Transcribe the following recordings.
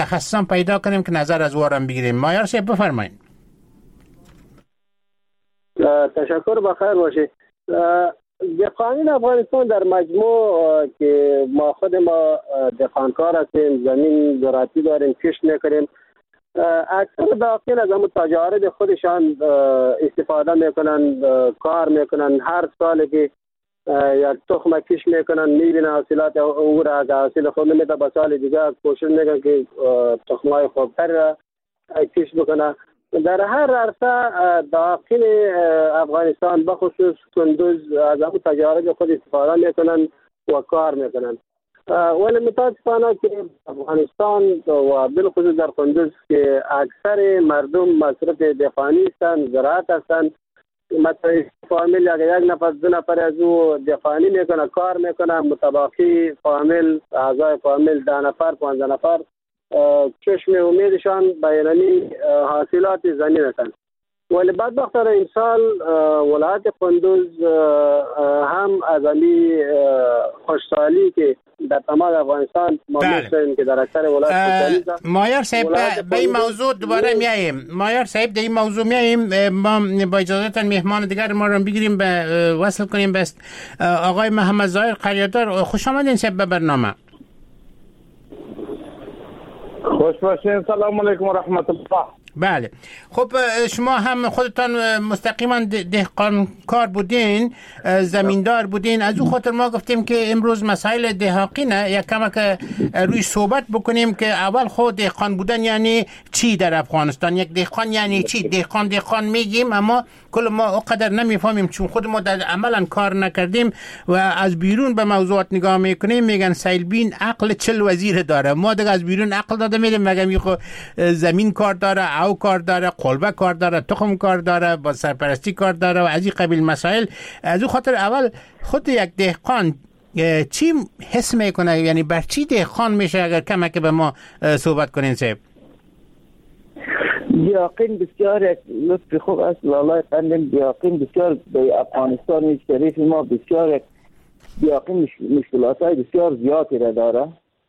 متخصصان پیدا کنیم که نظر از وارم بگیریم. مایار صاحب بفرمایید. تشکر، بخیر باشید. دهقانی افغانستان در مجموع که ما خود ما دهقانکار هستیم، زمین زراعتی داریم، کشت میکنیم، اکثر داخل از همون تجارت خودشان استفاده میکنن، کار میکنن. هر سال که یک تخم کش میکنن، میبینن حاصلات او را که حاصل خود نمیده، به سال دیگه کوشش میکنن که تخمای خوبتر را کش بکنن. در هر عرصه داخل افغانستان بخصوص کندوز از همون تجارت خود استفاده میکنن و کار میکنن. ولی متاسفانه که افغانستان و بالخصوص در کندوز که اکثر مردم مصرف دهقانی هستند، زراعت هستند، مثلا فامیل اگر یک نفر دو نفر از او دهقانی میکنه، کار میکنه، متباقی فامیل، اعضای فامیل 10 نفر 15 نفر چشم امیدشان بیانی حاصلات زمین هستند. ولی بدبختانه این سال ولایت کندوز هم از امی خوشحالی که در تمام افغانستان ما می‌شنویم که در اکثر ولایت خوشحالی است. مایار صاحب به این موضوع دوباره میاییم. مایار صاحب در این موضوع میاییم. ما با اجازهتان مهمان دیگر ما رو بگیریم، به وصل کنیم به آقای محمد ظاهر قریادار. خوش آمدین صاحب به برنامه. خوش باشین. سلام علیکم و رحمت الله. بله، خب شما هم خودتان مستقیما دهقان کار بودین، زمیندار بودین، از او خاطر ما گفتیم که امروز مسائل دهاقی نه یک کمک روی صحبت بکنیم که اول خود دهقان بودن یعنی چی در افغانستان، یک دهقان یعنی چی. دهقان میگیم اما کل ما اونقدر نمیفهمیم چون خود ما در عملا کار نکردیم و از بیرون به موضوعات نگاه میکنیم میگن سیلبین عقل 40 وزیر داره. ما دیگه از بیرون عقل داده میدیم، مگه خو زمین کار داره، او کار داره، قلبه کار داره، تخم کار داره، با سرپرستی کار داره و از این قبیل مسائل. از اون خاطر اول خود یک دهقان چی حس میکنه، یعنی بر چی دهقان میشه؟ اگر کمک به ما صحبت کنین صاحب. دیاقین بسیار یک لطف خوب است. والله قندم دیاقین بسیار به افغانستان شریف ما بسیار یک دیاقین مشکلات های بسیار زیادی را داره.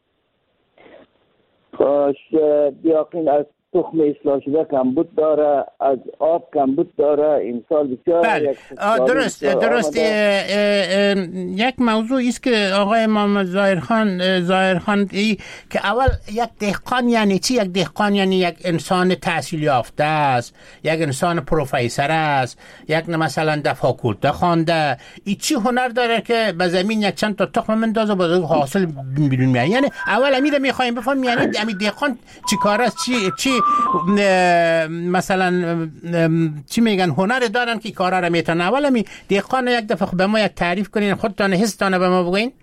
دیاقین از تخم اصلاح شده کمبود داره، از آب کمبود داره. این سال بسیار بله. درست یک موضوع است که آقای محمد ظاهرخان که اول یک دهقان یعنی چی؟ یک دهقان یعنی یک انسان تحصیل یافته است، یک انسان پروفسور است، یک مثلا در فاکولته خوانده، این چی هنر داره که به زمین یک چند تا تخم مندازه با حاصل بیرون میاد. یعنی اول امید میخوایم بفهمیم یعنی دهقان چی کار است، چی مثلا چی میگن هنر دارن که کارا رو میتونن. اول می دهقان یک دفعه به ما یک تعریف کنین، خودتان حستانه به ما بگین.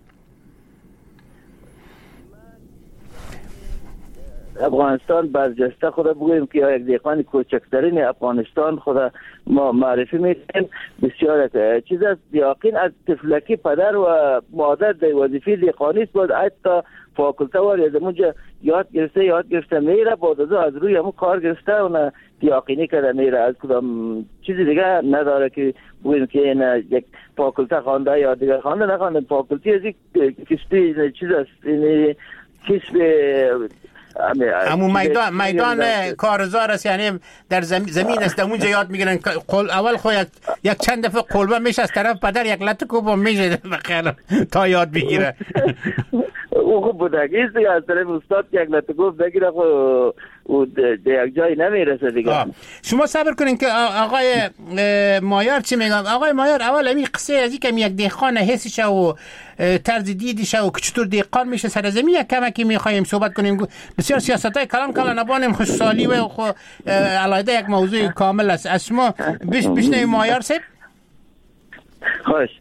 افغانستان برجسته خود بگویم که یک دهقان کوچکترین افغانستان خود ما معرفی میکنیم. بسیار چیز است. دیاقین از طفلکی پدر و مادر در وظیفه دهقانی است، بود حتی فاکولته وار از اونجا یاد گرفته میره، بعد از روی همون کار گرفته و دیاقینی کرده میره. از کدام چیزی دیگه نداره که بگویم که این یک فاکولته خوانده یا دیگر خوانده نخوانده. فاکولتی از یک کسبی چیز است، این کسب همون میدان کارزار است، یعنی در زمین است، اونجا یاد میگیرن. اول خو یک چند دفعه قلبه میشه از طرف پدر، یک لطه کوبه میشه بخیر تا یاد بگیره. او خوب بودگی است دیگه، از طرف استاد یک لطه کوب بگیره و در یک جایی نمیرسه دیگه. شما صبر کنین که آقای مایار چی میگم. آقای مایار اول همین قصه از این که یک دهقان حسش و طرز دیدش و چطور دهقان میشه سر زمین یک کمکی میخوایم صحبت کنیم. بسیار سیاستای کلام نبانیم خوشحالی و علاوه یک موضوع کامل است. از شما بشنویم مایار صاحب. خوش.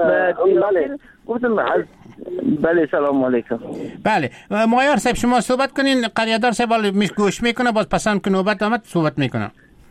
بله سلام علیکم. بله مایار صاحب شما صحبت کنین، قریادار صاحب گوش میکنه، باز پسند که نوبت آمد صحبت میکنه.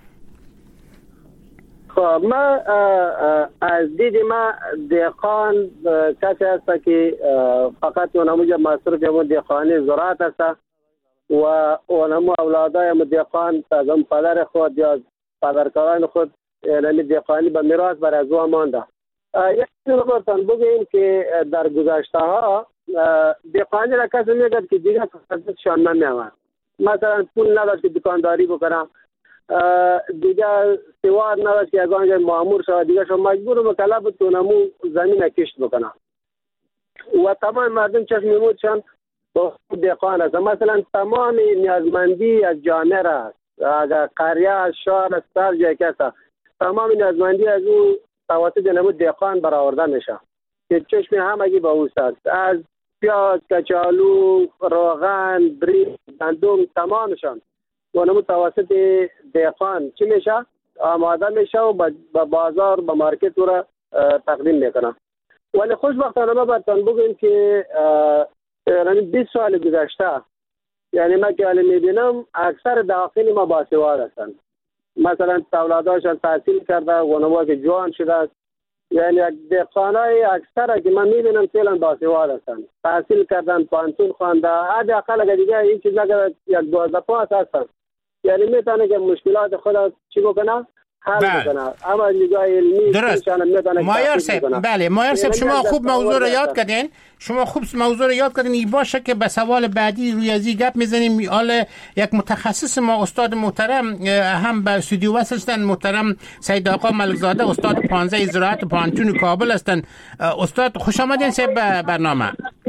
خب ما از دید ما دهقان کسی هست که فقط اونموجه مصروف همون دهقانی زراعت هست و اونمو اولادای همون دهقان از هم پدر خود یا پدرکاران خود یعنی دهقانی به میراث بر از او مانده. یک چیز رو برتان بگیم که در گذشته ها دهقانی را کسی میگد که دیگه فرزندشان نمیامد. مثلا پول نداشت که دکانداری بکنه، دیگه سوار نداشت که یگان جای مامور شود، دیگه شما مجبور و مکلف بود که اونمو زمین کشت بکنه و تمام مردم چشم میمودشان با دهقان است. مثلا تمام نیازمندی از جامعه را اگر قریه شهر سر جای کسا تمام نیازمندی از او توسط نمود دهقان برآورده میشه که چشم همگی با اوست است. از پیاز، کچالو، روغن، برنج، گندم تمامشان و نمود توسط دهقان چی میشه؟ آماده میشه و به بازار به مارکت را تقدیم میکنه. ولی خوشبختانه ما براتون بگویم که 20 سال گذشته یعنی ما که میبینم اکثر دهقان ما باسواد هستند. مثلا اولاداشان تحصیل کرده و نمو که جوان شده است، یعنی دهقانای اکثر که من میبینم فعلا باسواد هستند، تحصیل کردن، پانتون خوانده، حداقل اگر دیگه این چیز نگرد یک 12 پاس هستند، یعنی میتونه که مشکلات خود چی بکنه حل بکنه. اما نگاه علمی درست. مایار صاحب، بله مایار صاحب شما خوب موضوع رو یاد کردین، این باشه که به سوال بعدی روی ازی گپ میزنیم. حالا یک متخصص ما استاد محترم هم به استودیو وصل هستن، محترم سید آقا ملکزاده، استاد 15 زراعت پانتون کابل هستن. استاد خوش آمدین صاحب به برنامه.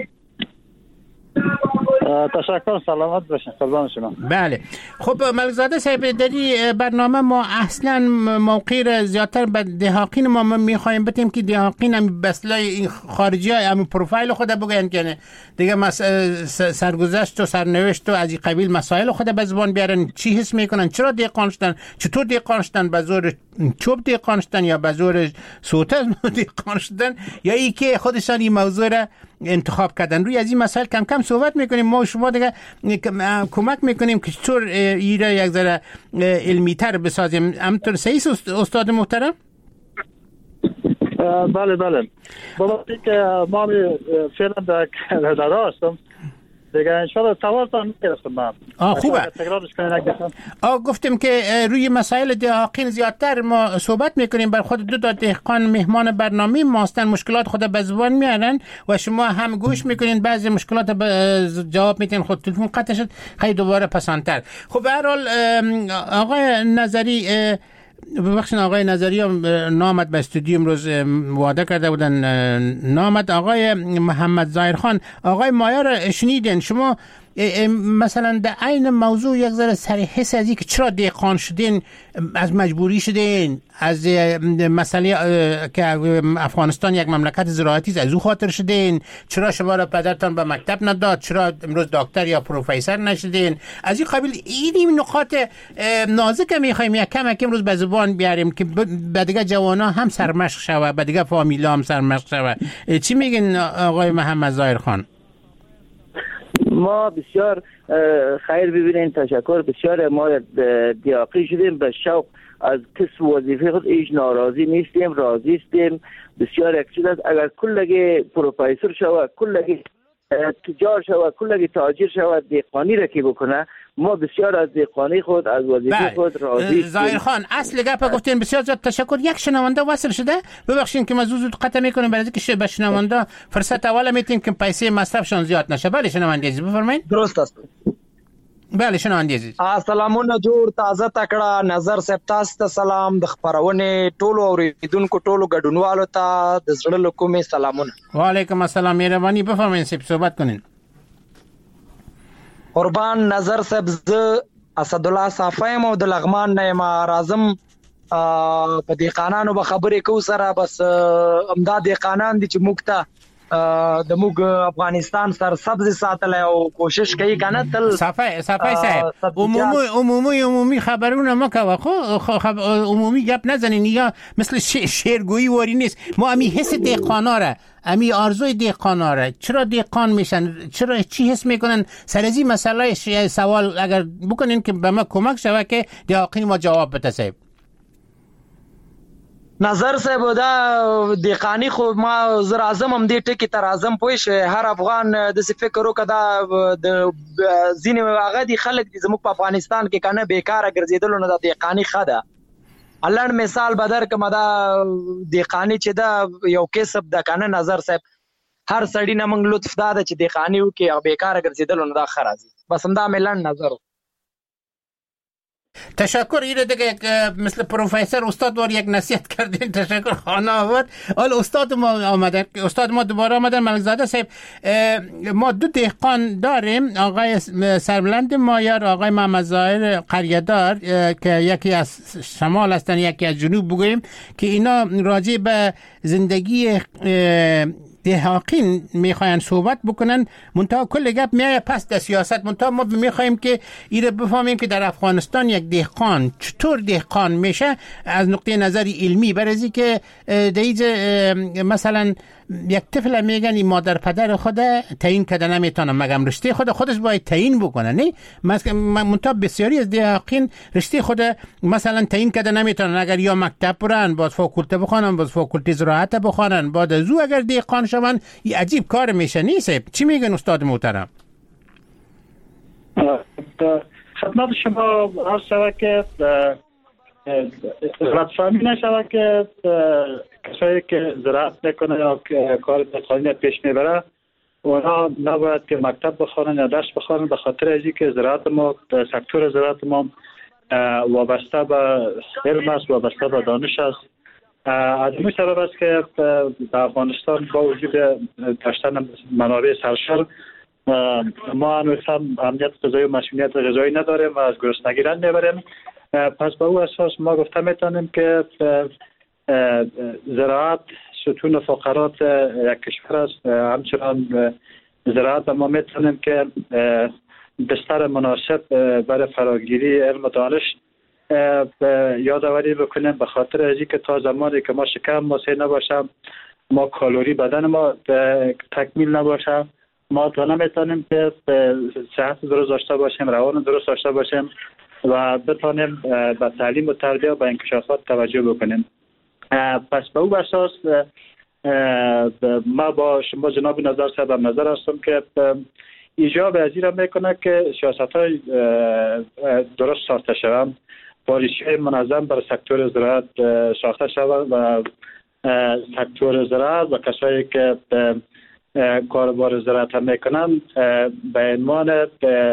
تشکر، سلامت باشین، قربان شما. بله خب ملکزاده صاحب، در این برنامه ما اصلا موقع را زیادتر به دهاقین ما میخوایم بتیم که دهاقین هم بسلای این خارجی های همین پروفایل خود بگوین که دیگه سرگذشت و سرنوشت و از این قبیل مسائل خود به زبان بیارن، چی حس میکنن، چرا دهقان شدن، چطور دهقان شدن، به زور چوب دهقان شدن یا به زور سوته دهقان شدن، یا ای که خودشان این موضوع را انتخاب کردن. روی از این مسائل کم کم صحبت میکنیم. ما و شما دیگه کمک میکنیم که چطور این را یک ذره علمی تر بسازیم. همطور صحیح استاد محترم؟ بله بابا که ما فعلا در هستم دیگه انشاءالله سوالتان میرسم من. خوبه. گفتیم که روی مسائل دهاقین زیادتر ما صحبت میکنیم. بر خود دو دهقان مهمان برنامه ما هستن، مشکلات خود به زبان میارن و شما هم گوش میکنین، بعضی مشکلات جواب میتین. خود تلفن قطع شد، خیلی دوباره پسندتر. خب به هر حال آقای نظری، ببخشید آقای نظری نامد به استودیو امروز وعده کرده بودن نامد. آقای محمد ظاهر خان، آقای مایار شنیدین شما مثلا در این موضوع یک ذره سریع حس از این که چرا دهقان شدین، از مجبوری شدین، از مسئله که افغانستان یک مملکت زراعتی است از او خاطر شدین، چرا شما را پدرتان به مکتب نداد، چرا امروز دکتر یا پروفسور نشدین، از این قبیل این نقاط نازک میخوایم یک کم امروز به زبان بیاریم که به دیگه جوانا هم سرمشق شوه، به دیگه فامیلا هم سرمشق شوه. چی میگین آقای محمد ظاهر خان؟ ما بسیار خیر ببینین، تشکر. بسیار ما دیاقی شدیم به شوق از کسب وظیفه خود، ایش ناراضی نیستیم، راضی استیم. بسیار یک چیز است اگر کلگی پروفسور شود، کلگی تجار شود، کلگی تاجر شود، دهقانی را که بکنه، ما بسیار از دهقانی خود، از وظیفه خود راضی استیم. ظاهر خان اصل گپ گفتین، بسیار زیاد تشکر. یک شنونده وصل شده، ببخشید که ما زود قطع میکنیم برای اینکه به شنونده فرصت اول میتیم که پیسه مصرفشون زیاد نشه. بله شنونده عزیز بفرمایید. درست است. بله شنونده عزیز، السلامونه جوړ تازه تکړه نظر صاحب، تاسو ته سلام، د خبرونه ټولو اوریدونکو ټولو ګډونوالو ته د زړه له کومې سلامونه. وعلیکم السلام، مهرباني بفرمایئ صحبت کنین. قربان نظر صاحب، زه اسدالله صافیم او د لغمان نه یم. راځم په دهقانانو به خبرې کوو سره، بس همدا دهقانان دي چې موږ ته د موږ افغانستان سرسبز ساتلی او کوشش کوي کنه تل. صافی صاحب عمومی خبرونه ما کوه، خب عمومی گپ نزنین، یا مثل شعرگویی واری نیست. ما امی حس دهقانا را، امی آرزوی دهقانا را، چرا دهقان میشن، چرا چی حس میکنن، سر از این مسئله سوال اگر بکنین که به ما کمک شوه که دهقان ما جواب بده. صاحب نظر صاحب دا دهقانی خو ما زر اعظم هم دې ټکی تر اعظم پوه شي، هر افغان د څه فکر وکړه د ځینې هغه دي خلک دي زموږ په افغانستان کې کنه بیکاره ګرځیدل نه، د دهقانی خده الان مثال بدر کما دا دهقانی چې دا یو کسب د کنه. نظر صاحب هر سړی نه موږ لطف دا چې دهقانی وکي او بیکاره ګرځیدل نه دا خرازي، بس همدا ملن نظر. تشکر. اینه دیگه مثل پروفسور استاد وار یک نصیحت کردین. تشکر خانه آورد. حالا استاد ما دوباره آمدن. ملکزاده صاحب، ما دو دهقان داریم، آقای سربلند مایار، آقای محمد ظاهر قریه‌دار که یکی از شمال هستن یکی از جنوب بگوییم، که اینا راجع به زندگی دهاقین میخواین صحبت بکنن. منتها کل گپ میایه پس در سیاست. منتها ما میخوایم که ایره بفهمیم که در افغانستان یک دهقان چطور دهقان میشه از نقطه نظر علمی، برای که دیگه مثلا یک طفل میگن این مادر پدر خود تعیین کرده نمیتونه، مگم رشته خودش باید تعیین بکنه. نه منتها بسیاری از دهاقین رشته خود مثلا تعیین کرده نمیتونن. اگر یا مکتب برن، باز فاکولته بخونن، باز فاکولته زراعت بخونن، بعد از او اگر دهقان شون، این عجیب کار میشه. نیست؟ چی میگن استاد محترم؟ خدمت شما عرض شود که غلط‌فهمی نشود که کسایی که زراعت میکنه یا کار دهقانی پیش میبره اونا نباید که مکتب بخونن یا درس بخونن، به خاطر از اینکه زراعت ما، سکتور زراعت ما وابسته به علم است، وابسته به دانش است. از این سبب است که در افغانستان با وجود داشتن منابع سرشار ما هنوز هم امنیت غذایی و مسئولیت غذایی نداریم و از گرسنگی رنج میبریم. پس با او اساس ما گفته میتونیم که زراعت ستون فقرات یک کشور است. همچنان زراعت ما میتونیم که بستر مناسب برای فراگیری علم و دانش یادآوری بکنیم، به خاطر از اینکه تا زمانی که ما شکم مسیح نباشم، ما کالری بدن ما تکمیل نباشه، ما تا نمیتونیم که صحت درست داشته باشیم، روان درست داشته باشیم و بتونیم به تعلیم و تربیت و به انکشافات توجه بکنیم. پس به او اساس ما با شما جناب نظر صاحب نظر هستم که ایجاب از این میکنه که سیاست‌های درست ساخته شوند، پالیسی‌های منظم برای سکتور زراعت ساخته شود و سکتور زراعت و کسایی که کاربار زراعت میکنن به عنوان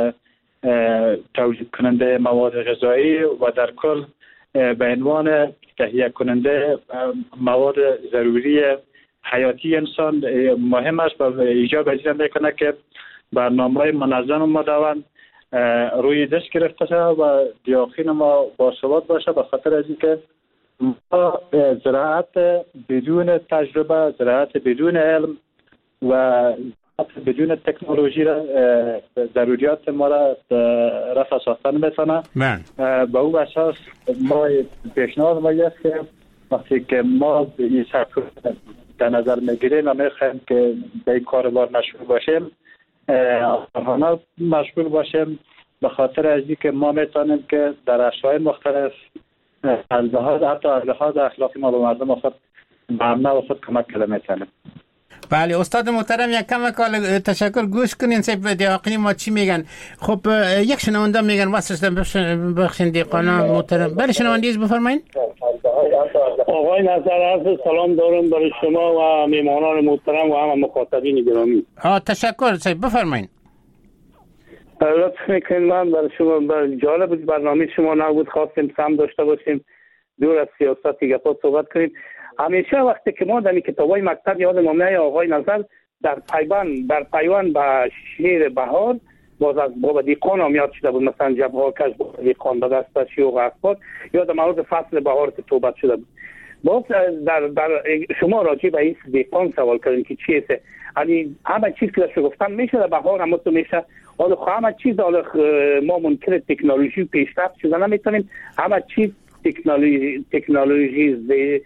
تولید کننده مواد غذایی و در کل به عنوان تهیه کننده مواد ضروری حیاتی انسان مهم است و ایجاب از این میکنه که برنامه‌های منظم مدون روی دست گرفته شود و دهاقین ما باثبات باشه، به خاطر از اینکه ما زراعت بدون تجربه، زراعت بدون علم و بدون تکنولوژی را ضروریات ما را رفع ساختن میتونه. با اون اساس ما پیشنهاد ما است که وقتی که ما این سکتور در نظر میگیریم و میخوایم که به این کاربار مشغول باشیم، آنها مشغول باشیم، به خاطر از اینکه ما میتونیم که در اشیاء مختلف از لحاظ اخلاقی ما به مردم خود به امن و خود کمک کرده میتونیم. بله استاد محترم، یک کم تشکر. گوش کنین سیب دهاقین ما چی میگن. خب یک شنونده میگن واسه بخشین دهقانان محترم. بله شنوندگی بفرمایید. آقای نظر عرض سلام دارم برای شما و میهمانان محترم و همه مخاطبین گرامی. تشکر سیب بفرمایید. لطف میکنید، من برای شما جالب بود برنامه شما نبود، خواستیم سم داشته باشیم، دور از سیاست گپا صحبت کنیم. همیشه وقتی که ما در کتابای مکتب یادم میاد آقای نظر در پیوند به شعر بهار باز از بابا دیقان هم یاد شده بود، مثلا جبهه کش بابا دیقان به دست شیوق اسباد یاد مورد فصل بهار که توبت شده بود. باز در شما راجع به این دیقان سوال کردین که چیه، یعنی همه چیز که داشت گفتم میشه در بهار هم تو میشه، حالا همه چیز حالا ما منکر تکنولوژی پیشرفت شده نمیتونیم، همه چیز تکنولوژی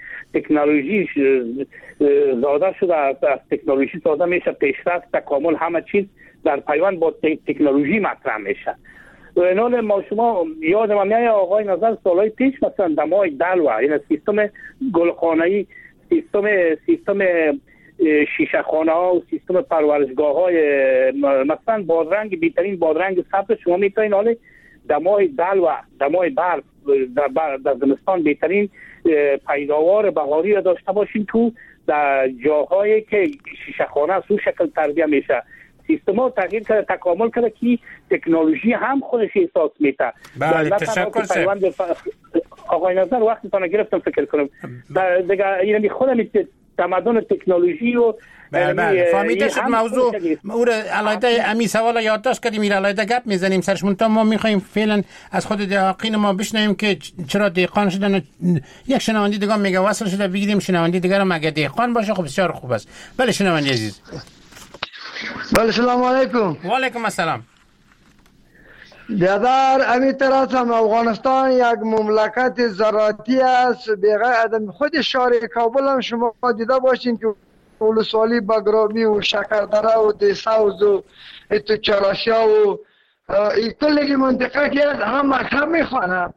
زاده شده، از تکنولوژی زاده میشه، پیشرفت تکامل همه چیز در پیوند با تکنولوژی مطرح میشه. اینال ما شما یادم میاد آقای نظر سالهای پیش مثلا دمای دلوه، این سیستم گلخانه‌ای، سیستم شیشه خانه ها و سیستم پرورشگاه های مثلا بادرنگ، بیترین بادرنگ سبز شما میتونین حالا دمای دلوه، دمای برف در زمستان بهترین پیداوار بهاری را داشته باشیم تو در جاهایی که شیشه خانه سو شکل تربیه میشه. سیستم ها تغییر کرده، تکامل کرده که تکنولوژی هم خودش احساس میده. بله تشکر سر آقای نظر وقتتان گرفتم فکر کنم دیگه یعنی خودم تمدن تکنولوژی و بله فهمیده شد موضوع او علایده امی سوال یادداشت کردیم، میره علایده گپ میزنیم سرش. منتها ما میخوایم فعلا از خود دهقان ما بشنویم که چرا دهقان شدن. یک شنونده دیگه میگه وصل شده، بگیریم شنونده دیگه رو مگه دهقان باشه. خب بسیار خوب است. بله شنونده عزیز. بله سلام علیکم. و علیکم السلام. بیادر امی طرف هم افغانستان یک مملکت زراعتی است. بغیر خود شهر کابل هم شما دیده باشین که ولسوالی بگرامی و شکردره و دیساوز و اتو چراشیا و کلی منطقه که هم مکتب میخوانه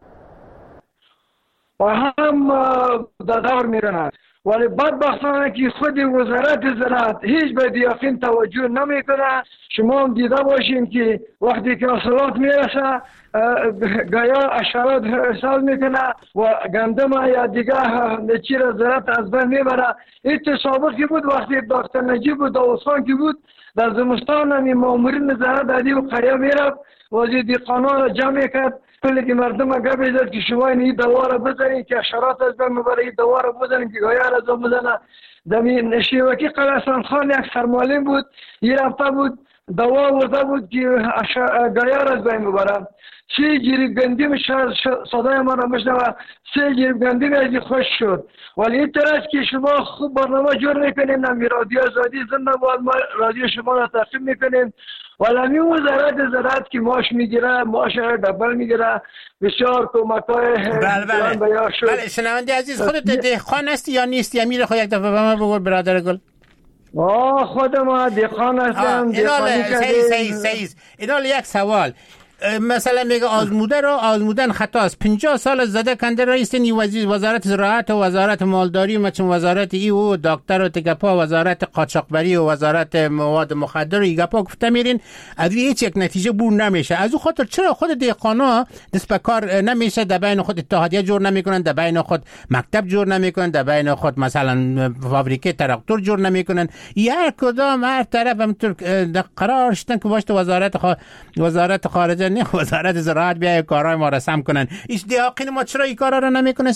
و هم دادار میرنه، ولی بدبختانه که خود وزارت زراعت هیچ به دیاقین توجه نمیکنه. شما هم دیده باشین که وقتی که حاصلات میرسه گایا اشارات ارسال میکنه و گندم یا دیگه چیز زراعت از بین میبره. این سابقی بود وقتی دکتر نجیب و داوودخان که بود در زمستان همی مامورین زراعت دادی و قریه میرفت وزیر دیقانا را جمع کرد، کلی که مردم گپ زد که شما این دوا را بزنید که اشارات از بین میبره، این دوا را بزنید که گایا را بزنه. دمی شیوکی قلعستان خان یک سرمالین بود، یه رفته بود دوا ورده بود که گایا را از بین میبره. 3 جریب گندم صدای ما را مشنوه، 3 جریب گندم از خوش شد. ولی این طرح که شما خوب برنامه جور میکنین، نمی رادیو آزادی زنده بود، ما رادیو شما را تعقیب میکنیم. ولی همی وزارت زراعت که معاش میگیره، معاش دبل میگیره، بسیار کمکای بله شنونده عزیز خودت دهقان هستی یا نیستی؟ امیر خود یک دفعه به من بگو برادر گل. خود ما دهقان هستم. سعید اینال یک سوال مثلا میگه آزمودن خطاست. 50 سال زده کنده رئیسین وزارت زراعت و وزارت مالداری و مثلا وزارت و دکتر و تگپا وزارت قاچاقبری و وزارت مواد مخدر و ایگپا گفته میرین از هیچ یک نتیجه بور نمیشه. از او خاطر چرا خود دهقانا دست به کار نمیشه؟ در بین خود اتحادیه جور نمیکنن، در بین خود مکتب جور نمیکنن، در بین خود مثلا فابریکه تراکتور جور نمیکنن. هر کدام هر طرف همونطور قرار شدن که باشه وزارت خارجه نه وزارت زراعت بیای کارهای ما رسم کنن. ایش دیاقین ما چرا این کارا رو نمیکنه؟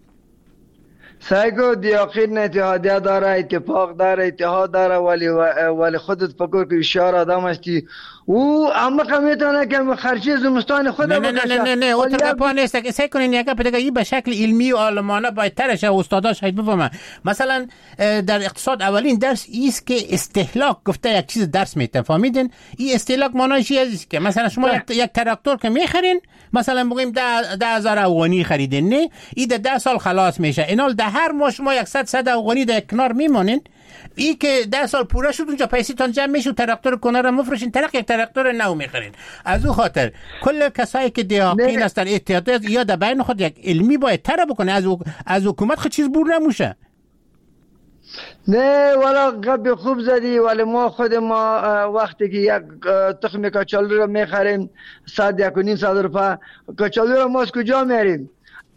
سایگو دیاقین اتحادیه داره، اتفاق داره، اتحاد داره، ولی خودت فکر که اشار آدم هستی او اما میتونه که خرچی زمستان خود نه او ترپا نیست که سعی کنین یک پدگی به شکل علمی و عالمانه باید ترش استادا شاید بفهمه. مثلا در اقتصاد اولین درس ایست که استهلاک گفته یک چیز درس میته، فهمیدین؟ این استهلاک معنیش است که مثلا شما یک تراکتور که میخرین مثلا بگیم 10,000 افغانی خریدین، نه این 10 سال خلاص میشه. اینال در هر ماه شما 100 افغانی در کنار میمونین. این که 10 سال پوره شد اونجا پیسیتون جمع میشه و تراکتور کنار رو مفروشین، یک تراکتور نو میخرین. از او خاطر کل کسایی که دیاقین هستن اتحادیه یا در بین خود یک علمی باید تر بکنه، از حکومت خود چیز بور نموشه. نه والا گپ خوب زدی، ولی ما وقتی که یک تخم کچالو رو میخریم 100-1.5 روپیه، کچالو رو ما از کجا میاریم؟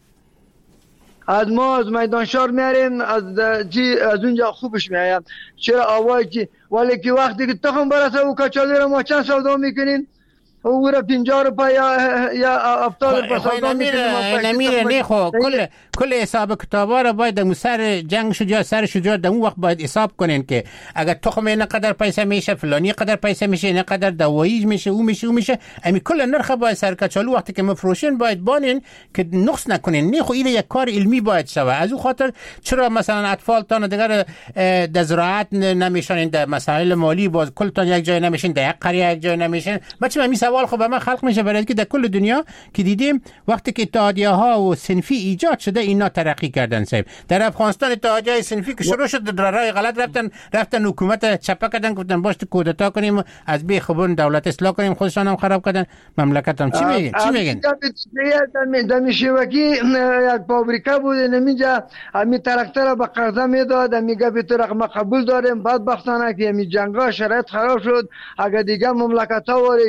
از میدان شهر میاریم، از اونجا خوبش میایم. چرا آوای ولی که وقتی که تخم برسه و کچالو رو ما چند سودا میکنیم؟ او را 50 روپیه یا 70 روپیه سودا نمیره. نه خب کل حساب کتابا رو باید در سر جنگ شد یا سر شجاعت در اون وقت باید حساب کنین که اگر تخم این قدر پیسه میشه، فلانی قدر پیسه میشه، این قدر دوایی میشه، او میشه. امی کل نرخ باید سر کچالو وقتی که مفروشین باید بانین که نقص نکنین. نه خب این یک کار علمی باید شوه. از اون خاطر چرا مثلا اطفال تان دیگر در زراعت نمیشن، در مسائل مالی باز کل تان یک جای نمیشن، در یک قریه یک جای نمیشن. بچه می سوال خب من خلق میشه برای که در کل دنیا که دیدیم وقتی که اتحادیه ها و صنفی ایجاد شده اینا ترقی کردن. صاحب در افغانستان اتحادیه صنفی که شروع شد در راه غلط رفتن حکومت چپه کردن، گفتن باشه کودتا کنیم از بی خبون دولت اصلاح کنیم، خودشان هم خراب کردن مملکت هم. چی میگن؟ در میشوکی یک فابریکه بود نمیجا امی تراکتور به قرضه میداد، میگه به طرق ما قبول داریم. بدبختانه که می جنگا شرایط خراب شد. اگه دیگه مملکت ها وری جنگ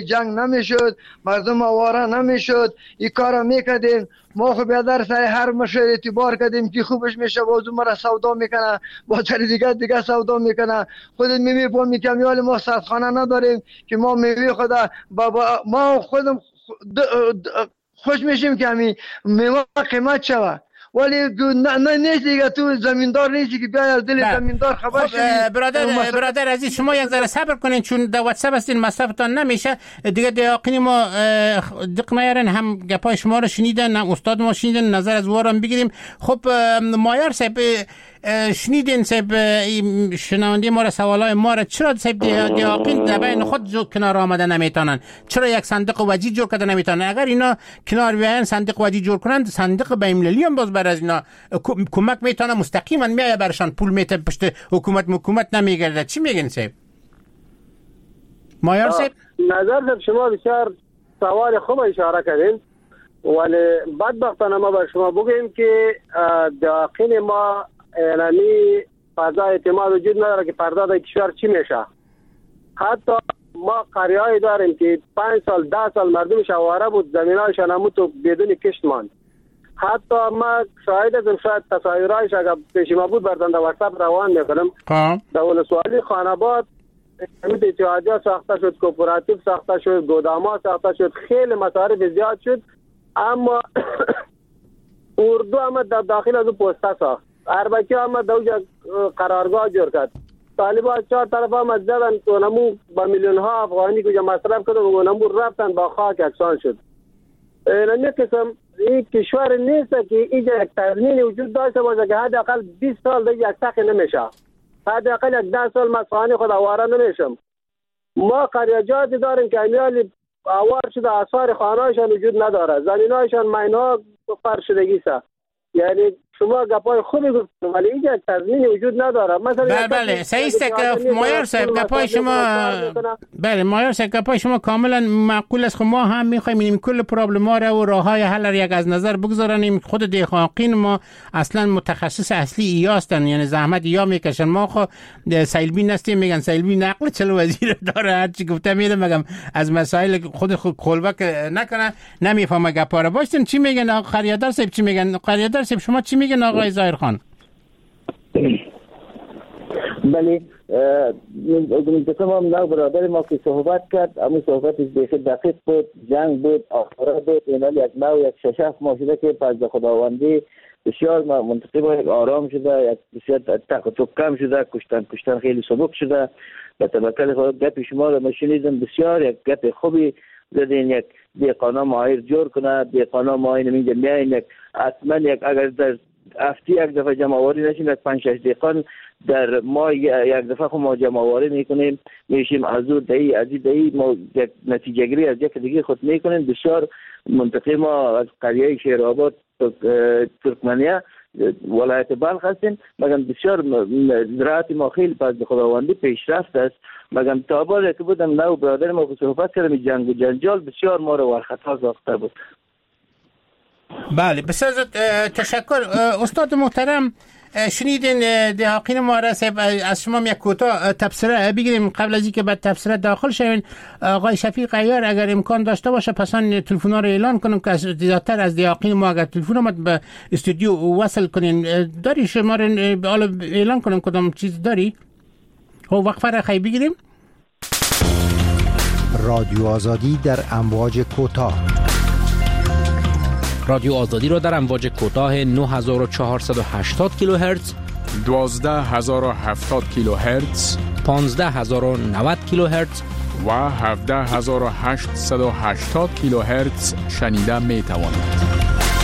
نمیشد، مردم آواره نمیشد، این کار میکردیم. ما خب در سر هر مشهر اعتبار کردیم که خوبش میشه، بازو مرا سودا میکنه، با تر دیگه سودا میکنه. خودت میفهمی که میال ما صدخانه نداریم که ما میوه خدا ما خودم خوش میشیم که همین میوه قیمت شوه، ولی نه نیست دیگه. تو زمیندار نیستی که بیای از دل زمیندار خبر شدی. برادر عزیز شما یک ذره صبر کنین، چون در واتساپ هستین مصرفتان نمیشه دیگه. دیاقین ما دق نیارن، هم گپای شما رو شنیدن، هم استاد ما شنیدن، نظر از وارم بگیریم. خب مایار صاحب شنیدین صاحب شنونده ما را، سوالای ما را، چرا صاحب دیاقین در بین خود کنار آمده نمیتونن؟ چرا یک صندوق وجی جور کرده نمیتونن؟ اگر اینا کنار بیاین صندوق وجی جور کنن، صندوق بین‌المللی هم باز بر از اینا کمک میتونه مستقیما میایه برشان، پول میته پشت حکومت نمیگرده. چی میگین صاحب مایار صاحب؟ نظر شما بسیار سوال خوب اشاره کردین، ولی بدبختانه ما بر شما بگیم که دیاقین ما یعنی فضا اعتماد وجود نداره که پرداخت کشور چی میشه. حتی ما قریه‌ای داریم که 5 سال 10 سال مردمش آواره بود، زمینایشان همون تو بدون کشت ماند. حتی ما شاهد هستم، شاید تصاویرایش اگر پیش ما بود بردن در واتساپ روان میکنم. در ولسوالی خاناباد همین اتحادیه ساخته شد، کوپراتیو ساخته شد، گوداما ساخته شد، خیلی مصارف زیاد شد، اما اردو هم در داخل از پوسته ساخت. اربکی هم در اونجا قرارگاه جور کرد. طالبان 4 طرف هم از زدن تو نمو با میلیون ها افغانی که مصرف کردن و نمو رفتن با خاک اکسان شد. این قسم این کشور نیست که اینجا یک تضمین وجود داشته باشه که حداقل 20 سال دیگه یک تقی نمیشه، حداقل یک 10 سال مسخانه خود آواره نمیشم. ما قریجاتی داریم که امیالی آوار شده، آثار خانهایشان وجود نداره، زمینایشان مینها فرش شدگی سه. یعنی شما گپای خوبی گفتید ولی اینجا تضمین وجود نداره. مثلا بله صحیح است که مایار صاحب گپای شما، بله مایار صاحب گپای شما کاملا معقول است. ما هم می‌خوایم کل پرابلم‌ها را و راه‌های حل را یک از نظر بگذاریم. خود دیحاقین ما اصلا متخصص اصلی ای هستن، یعنی زحمت یا میکشن. ما خو سیلبی نستیم، میگن سیلبی نقل چلو وزیر داره، هر چی گفته میره مگم از مسائل خود خلوک نکنه، نمیفهمه گپا را. باشین چی میگن آقا خریدار صاحب؟ چی میگن خریدار صاحب؟ شما چی میگن آقای ظاهر خان؟ بله منتقم برادر ما که صحبت کرد، اما صحبتش بسیار دقیق بود، جنگ بود، آخره بود، اینال یک نوع یک ششف ما شده که پس خداوندی بسیار منتقم آرام شده، یک بسیار تق و توک کم شده، کشتن خیلی سبک شده. به توکل خدا گپ شما رو مشنیدم، بسیار یک گپ خوبی زدین. یک دیقانا ماهر جور کنه، دیقانا ماهر اینجا میاین، یک حتما یک اگر در هفته یک دفعه جمع آوری نشیم، یک 5-6 دیقان در ما یک دفعه خود ما جمع آوری میکنیم، میشیم از او دهی از این دهی ما یک نتیجه گیری از یک دیگه خود میکنیم. بسیار منطقه ما از قریه شیرآباد ترکمنیه ولایت بلخ هستیم، مگم بسیار زراعت ما خیلی پس به خداوندی پیشرفت است. مگم تا بالا که بودم نو برادر ما صحبت کردم، جنگ و جنجال بسیار ما رو ورخطا ساخته بود. بله بسیار تشکر استاد محترم. شنیدین دیحاقین ما را صاحب. از شما یک کوتاه تبصره بگیریم قبل از اینکه بعد تبصره داخل شوین. آقای شفیق عیار اگر امکان داشته باشه پسان تلفن رو اعلان کنم که زیادتر از دیحاقین ما اگر تلفن اومد به استودیو وصل کنین. داری شما رو اعلان کنم کدام چیز داری؟ خب وقفه را خیلی بگیریم. رادیو آزادی در امواج کوتاه. رادیو آزادی را در امواج کوتاه 9480 کیلوهرتز، 12070 کیلوهرتز، 15090 کیلوهرتز و 17880 کیلوهرتز شنیده می توانید.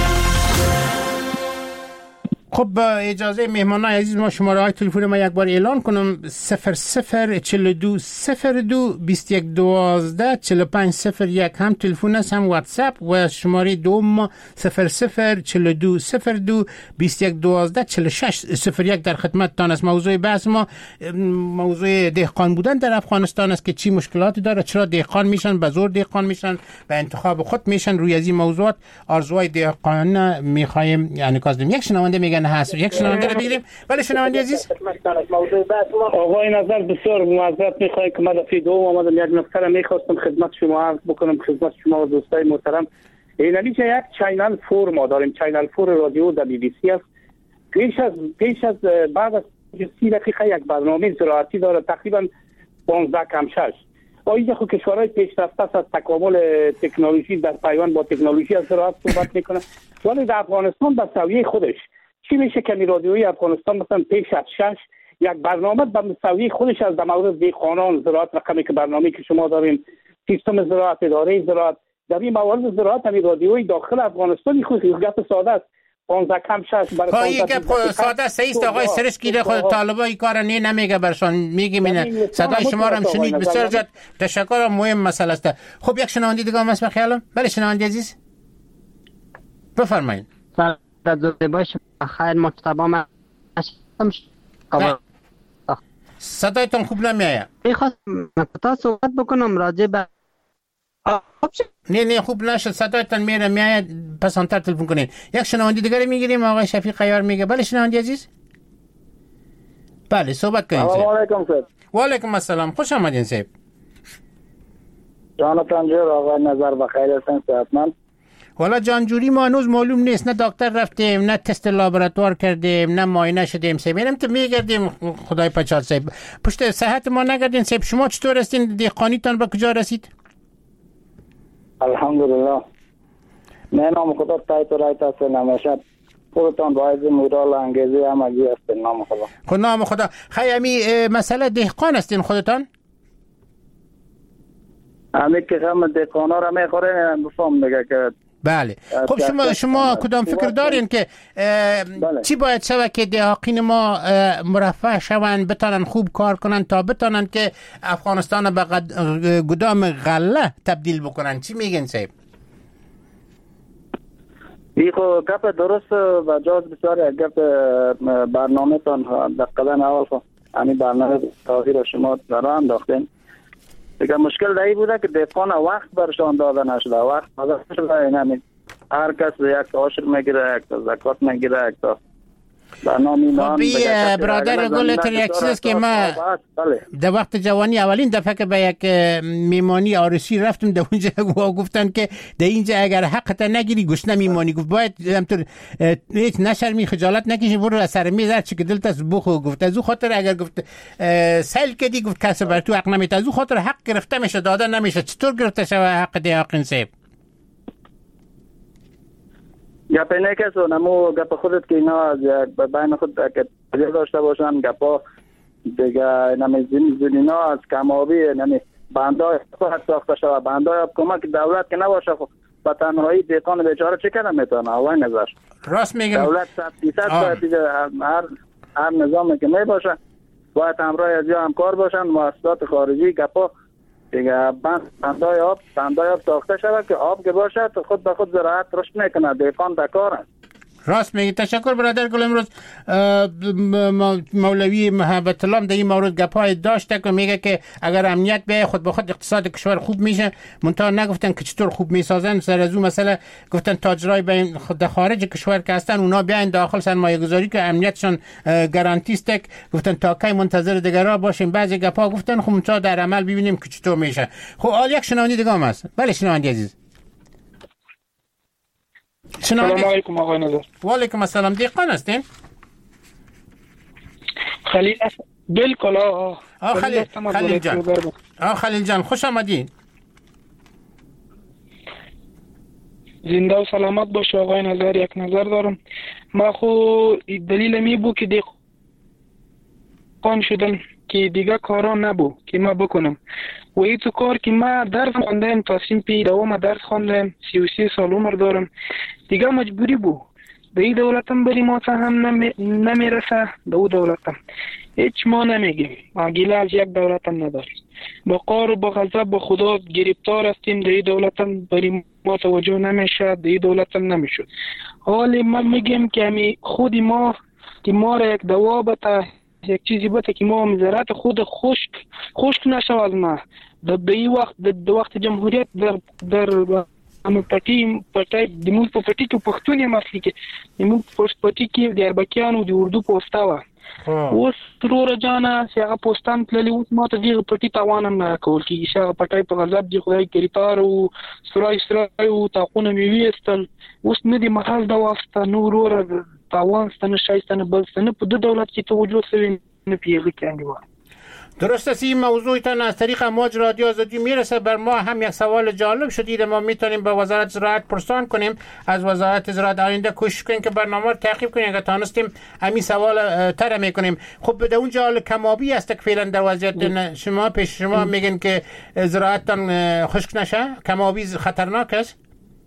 خب با اجازه مهمانان عزیز ما شماره های تلفن ما یک بار اعلان کنم. 0042 02 2112 4501 هم تلفن است هم واتساپ و شماره دوم 0042 02 2112 4601 در خدمت تان است. موضوع بحث ما موضوع دهقان بودن در افغانستان است که چی مشکلاتی داره، چرا دهقان میشن، به زور دهقان میشن، به انتخاب خود میشن. روی از این موضوعات آرزوهای دهقان میخوایم یعنی کاظم. یک شنونده میگن هست. یک شنونده رو بگیریم. بله شنونده عزیز. آقای نظر بسیار معذرت میخوایم که من دفعه دوم آمدم، یک نکته را میخواستم خدمت شما عرض بکنم، خدمت شما و دوستای محترم. این یک چینل 4 ما داریم، چینل 4 رادیو در بی بی سی است. پیش از بعد از 30 دقیقه یک برنامه زراعتی داره، تقریبا 15 کم 6. اینجا خود کشورهای پیشرفته از تکامل تکنولوژی در پیوند با تکنولوژی از زراعت صحبت میکنه، ولی در افغانستان به سویه خودش چی میشه که رادیوی افغانستان مثلا پیش از 6 یک برنامه به مساوی خودش از در مورد دیخانان زراعت رقمی که برنامه که شما داریم، سیستم زراعت، اداره زراعت، در این موارد زراعت رادیوی داخل افغانستان خود گپ ساده است. 15 کم 6 برای یک ساده سیست آقای سرشکی خود طالبای کار نمیگه برشان میگه صدای شما رو هم شنید. بسیار زیاد تشکر، مهم مسئله است. خب یک شنونده دیگه هم هست خیالم. بله شنونده عزیز بفرمایید. سلام باش خیر مجتبی من صدایتون خوب نمیاد. میخواستم تا صحبت بکنم راجع به نه خوب نشد، صدایتان میاد، پس انتر تلفن کنین. یک شنونده دیگه میگیریم. آقای شفیق عیار میگه. بله شنونده عزیز. بله صحبت کنین. سلام علیکم صاحب. و علیکم السلام، خوش آمدین صاحب. جانتان جور آقای نظر بخیر هستن صحتمند. والا جانجوری ما هنوز معلوم نیست، نه دکتر رفتیم، نه تست لابراتوار کردیم، نه معاینه شدیم صاحب. اینم تو میگردیم خدای پچال صاحب. پشت صحت ما نگردین صاحب. شما چطور هستین؟ دهقانیتان به کجا رسید؟ الحمدلله. من نام خدا تایت و رایت هستن همیشه. خودتان باعث مورال انگیزه همگی هستن. نام خدا. خود نام خدا. خیلی مسئله دهقان هستین خودتان؟ همه که هم دهقانا را میخوره بفهم دیگه که بله. خب شما کدام فکر دارین که چی باید شود که دهقان ما مرفه شوند، بتانن خوب کار کنن تا بتانن که افغانستان به گدام غله تبدیل بکنن؟ چی میگن صاحب؟ بیخو گپ درست و جاز بسیار گپ برنامه تان در قدم اول همین برنامه تاغیر شما در انداختین. دیگه مشکل دایی بوده که دهقان وقت برشان داده نشده، وقت داده نشده. این هر کس یک تا عشر میگیره، یک تا زکات میگیره، یک تا خب برادر گلتر یک چیز که ما در وقت جوانی اولین دفعه که به یک میمانی عروسی رفتم، در اونجا گفتن که در اینجا اگر حقت نگیری گوش نمیمانی. گفت باید همطور هیچ نشرمی خجالت نکشی، برو از سر میز هر چی که دلت است بخو. گفت از او خاطر اگر گفت سیل کردی گفت کسی بر تو حق نمیده، از او خاطر حق گرفته میشه، داده نمیشه. چطور گرفته شوه حق دهقان صاحب؟ گپ اینه که نمو گپ خودت که اینا بین خود که داشته باشن گپا دیگه نمی زمینا از کمابی نمی بندای خود ساخته شده. بندای کمک دولت که نباشه خب با تنهایی دهقان بیچاره چه کنه میتونه؟ آوای نظر راست میگم. دولت 100% باید هر نظامی که میباشه باید همراه از یا همکار باشن مؤسسات خارجی گپا دیگه. بندای آب ساخته شود که آب که باشد خود به خود زراعت رشد میکنه، دهقان بکار است. راست میگی. تشکر برادر گل. امروز مولوی محبت الله در این مورد گپای داشته که میگه که اگر امنیت به خود به خود اقتصاد کشور خوب میشه. منتها نگفتن که چطور خوب میسازن. سر از اون مسئله گفتن تاجرای بین خود خارج کشور که هستن اونا بیاین داخل سرمایه گذاری که امنیتشون گارانتی است. گفتن تا کی منتظر دیگرا باشیم. بعضی گپا گفتن خب منتها در عمل ببینیم که چطور میشه. خب یک شنونده دیگه هم هست. بله شنونده عزیز. سلام علیکم آقای نظر. و علیکم السلام. دهقان هستین؟ خلیل بالکل. خلیل جان خوش آمدین. زنده و سلامت باشه آقای نظر. یک نظر دارم. ما خو دلیل می بود که دهقان شدم که دیگه کارا نبود که ما بکنم و این تو کار که ما درس خوندم تا سیمپی دوام درس خوندم 33 سال عمر دارم دیگه مجبوری بود. به این دولتم بری ما هم نمیرسه. به او دولتم هیچ ما نمیگیم. ما گیله از یک دولتم نداریم. با قار و با غضب با خدا گرفتار هستیم. در این دولتم بری ما توجه نمیشه. در این دولتم نمیشد. حالی ما میگیم که همی خودی ما که ما را یک دوا بتا یک چیزی بتا که ما مزارات خود خشک نشو از ما. به این وقت در وقت جمهوریت در هم پټي د موږ په پټي کې پښتون یې مسلې کې د موږ په پټي کې د اربکیانو د اردو پوسټا و اوس ترور جانا چې هغه پوسټان تللی اوس ماته دغه پټي تاوان هم نه کول کېږي چې هغه پټي په غضب دی خدای ګریپار او سرای او تاقونه مې ویستل اوس نه دی محل دا واسطه نور ور تاوان ستنه شایستنه بل ستنه په دولت کې توجه سوي نه پیږي کېږي. درست است این موضوعتان از طریق امواج رادیو آزادی میرسه بر ما هم یک سوال جالب شدید ما میتونیم به وزارت زراعت پرسان کنیم از وزارت زراعت آینده کوشش کنیم که برنامه رو تعقیب کنیم اگر تانستیم همین سوال تر میکنیم. خب به اونجا کمابی است که فعلا در وضعیت شما پیش شما میگن که زراعتتان خشک نشه کمابی خطرناک است.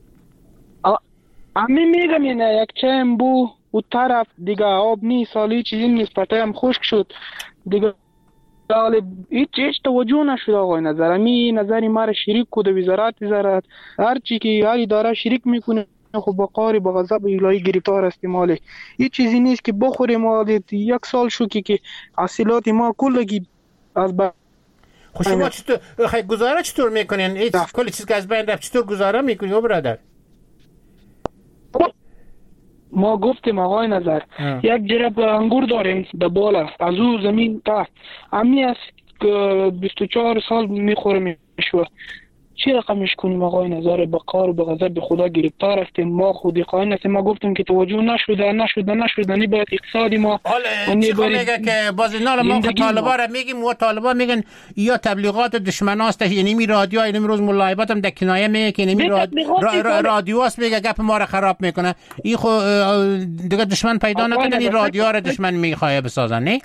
امی میگم اینه یک چیم بو اون طرف دیگه آب نی سالی چیزی نیست پټه هم خشک شد دیگه هیچ توجه نشد آقای نظر. امی نظری ما را شریک کو د وزارت هر چی که هر اداره شریک میکنه خب با قاری با غضب الهی گرفتار استعماله هیچ چیزی نیست که بخوریم ما یک سال شو که حاصلات ما کلگی از خب شما چطور گزاره چطور میکنین کل چیز که از بین رفت چطور گزاره میکنین برادر؟ ما گفتیم آقای نظر یک جرب انگور داریم در بالا از او زمین تا امی است که 24 سال میخوریم شو چی رقمش کنیم آقای نظر به قار و به غضب خدا گرفتار هستیم ما خودی قاین هستیم. ما گفتیم که توجه نشده نی باید اقتصادی ما چی خود میگه که باز اینا ما خود طالبا را میگیم و طالبا میگن یا تبلیغات دشمن هست یعنی می رادیو اینمی روز ملاحبات هم در کنایه میگه که اینمی رادیو هست میگه گپ ما را خراب میکنه این خود دیگه دشمن پیدا نکنه این رادیو را دشمن میخواه بسازن نه؟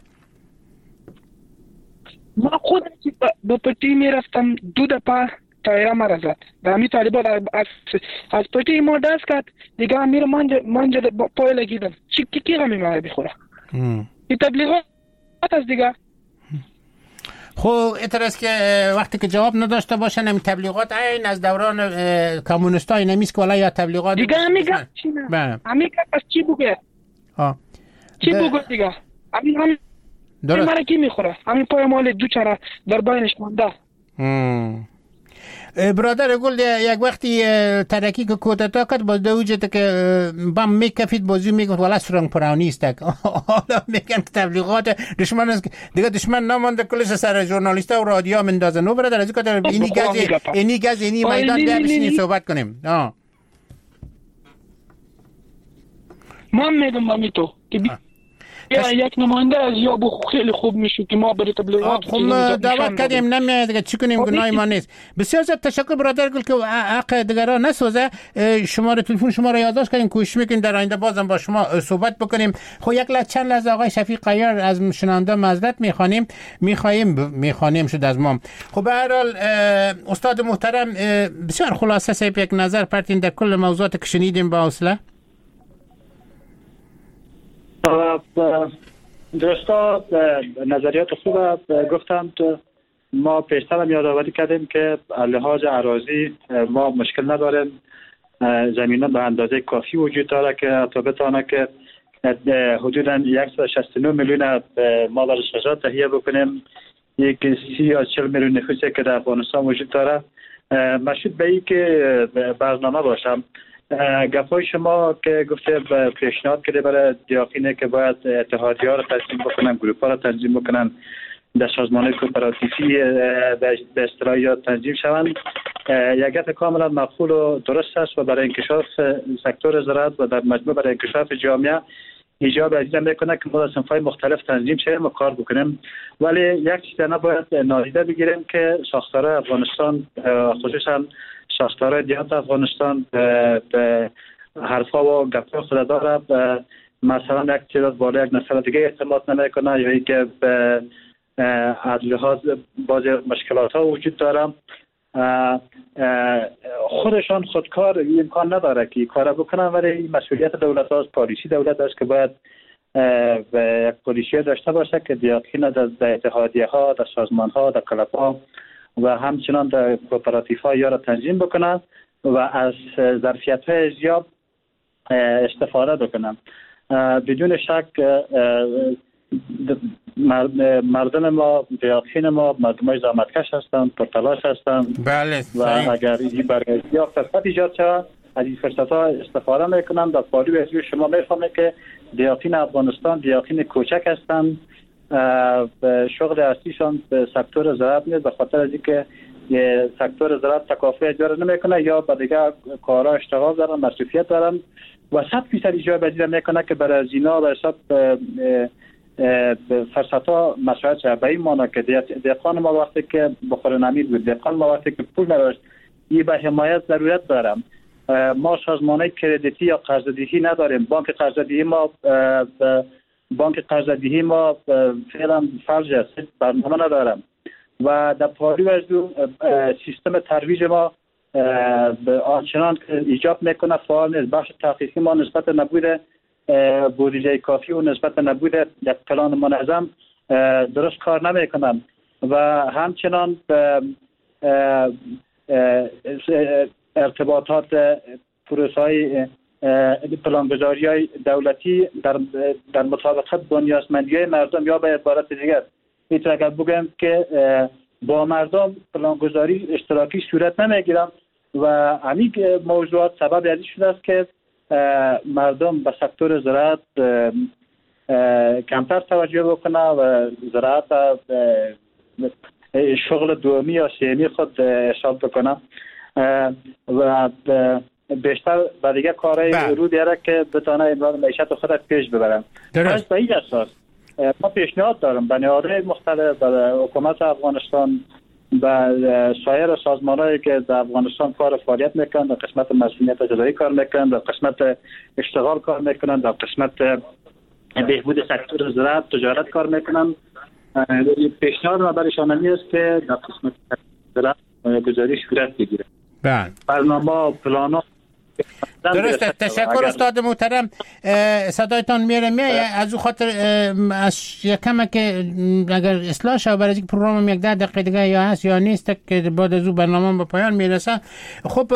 ما خودم با پتی میرفتم دو دفعه تایره مرا زد دامی طالبان از پتی ما دست کرد دیگه امیر منجا پای لگیدم کی غمی ما بخوره این تبلیغات از دیگه. خب اعتراض که وقتی که جواب نداشته باشن این تبلیغات این از دوران کمونیستای نمیست که ولی یا تبلیغات دیگه همی پس چی بگه چی بگه دیگه همی مرا کی میخوره همی پای مال دو چرا در باینش مانده. برادر گل یک وقتی ترکی که کودتا کرد باز دو وجود که بام میکفید بازی میگفت ولی سرنگ پرانی است حالا میگن تبلیغات دشمن است دیگه دشمن نمانده کلش سر ژورنالیستا و رادیو مندازن و برادر از اینی گاز اینی میدان در بشینیم صحبت کنیم. ما میگم مامی تو یک نماینده از یابو خیلی خوب میشه که ما برای تبلیغات خب دعوت کردیم نمیاد دیگه چی کنیم گناه ما نیست. بسیار زیاد تشکر برادر گل که حق دیگران نسوزه شماره تلفن شما رو یادداشت کردیم کوشش میکنیم در آینده بازم با شما صحبت بکنیم. خب چند لحظه آقای شفیق قیار از شنونده معذرت میخوانیم شد از ما. خب به هر حال استاد محترم بسیار خلاصه سیب یک نظر پرتین در کل موضوعات که شنیدیم با حوصله. درستا نظریات خوب گفتند. ما پیشتر هم یادآوری کردیم که لحاظ اراضی ما مشکل نداریم زمینان به اندازه کافی وجود داره که تا بتانه که حدوداً 169 میلیون ما برای شجاعت تهیه بکنیم یک 30 یا 40 میلیون نفوسی که در افغانستان وجود داره مشروط به این که برنامه باشم. گفای شما که گفته پیشنهاد کرده برای دیاقینه که باید اتحادیه ها را تنظیم بکنن گروپ ها را تنظیم بکنن در سازمان کوپراتیفی به اصطلاح یا تنظیم شوند یک گپ کاملا معقول و درست است و برای انکشاف سکتور زراعت و در مجموع برای انکشاف جامعه ایجاب عزیزم میکنه که ما در صنف‌های مختلف تنظیم شویم و کار بکنیم. ولی یک چیز نباید نادیده بگیریم که ساختار افغانستان خصوصا ساختار دیانت افغانستان به حرفا و گپ‌ها خود داره مثلا یک تعداد بالا یک نسل دیگه اعتماد نمیکنه یا اینکه از لحاظ بعضی مشکلات ها وجود داره خودشان خودکار امکان نداره که کار بکنن ولی مسئولیت دولت هاست پالیسی دولت هست که باید یک پالیسی داشته باشه که دیاقین در اتحادیه ها در سازمان ها در کلب ها و همچنان در کوپراتیف ها یا را تنظیم بکنن و از ظرفیت های زیاد استفاده بکنن. بدون شک مردم ما، دیاقین ما مردمای زحمتکش هستند، پرتلاش هستند. بله. و اگر این برگشتی ها فرصت ایجاد شود از این فرصت ها استفاده میکنن. در پاری از شما میفهمید که دیاقین افغانستان دیاقین کوچک هستند. شغل اصلیشان به سکتور زراعت نیست، به خاطر از اینکه سکتور زراعت تکافی اجاره نمیکنه یا به دیگه کارها اشتغال دارن، مصرفیت دارن و 100% ایجاب پذیر میکنه که برای زینا و حساب فرصت ها مساعد شد. به این معنی که دهقان ما وقتی که بخور نمید بود، دهقان ما وقتی که پول نداشت، این به حمایت ضرورت دارم. ما سازمانه کردیتی یا قرض‌دهی نداریم. بانک قرض‌دهی ما فعلا فلج است، برنامه ندارم و در پاری از سیستم ترویج ما آنچنان که ایجاب میکنه فعال نیست. بخش تحقیقی ما نسبت نبود بودجه کافی و نسبت نبود یک پلان منظم درست کار نمیکنن و همچنان ارتباطات پروسه‌های پلانگذاری های دولتی در مطابقت با نیازمندی های مردم یا به عبارت دیگر میتونه اگر بگم که با مردم پلانگذاری اشتراکی صورت نمیگیرم و همین موضوعات سبب ازی شده است که مردم به سکتور زراعت کمتر توجه بکنه و زراعت شغل دومی یا سیمی خود حساب بکنه و بیشتر به دیگه کارهای رو دیره که بتانه امرار معیشت خود پیش ببرن. از به این اساس ما پیشنهاد دارم به نهادهای مختلف، به حکومت افغانستان، به سایر سازمانهایی که در افغانستان کار فعالیت میکنن، در قسمت مسئولیت جزایی کار میکنن، در قسمت اشتغال کار میکنن، در قسمت بهبود سکتور زراعت تجارت کار میکنن. پیشنهاد ما برایشان است که در قسمت زراعت گزارش صورت بگیره. برنامه پلانا درسته. تشکر استاد محترم. صدایتان میره از او خاطر از یکم که اگر اصلاح شد برای اینکه پروگرام یک 10 دقیقه دیگه یا هست یا نیست که بعد از او برنامه به پایان میرسه. خب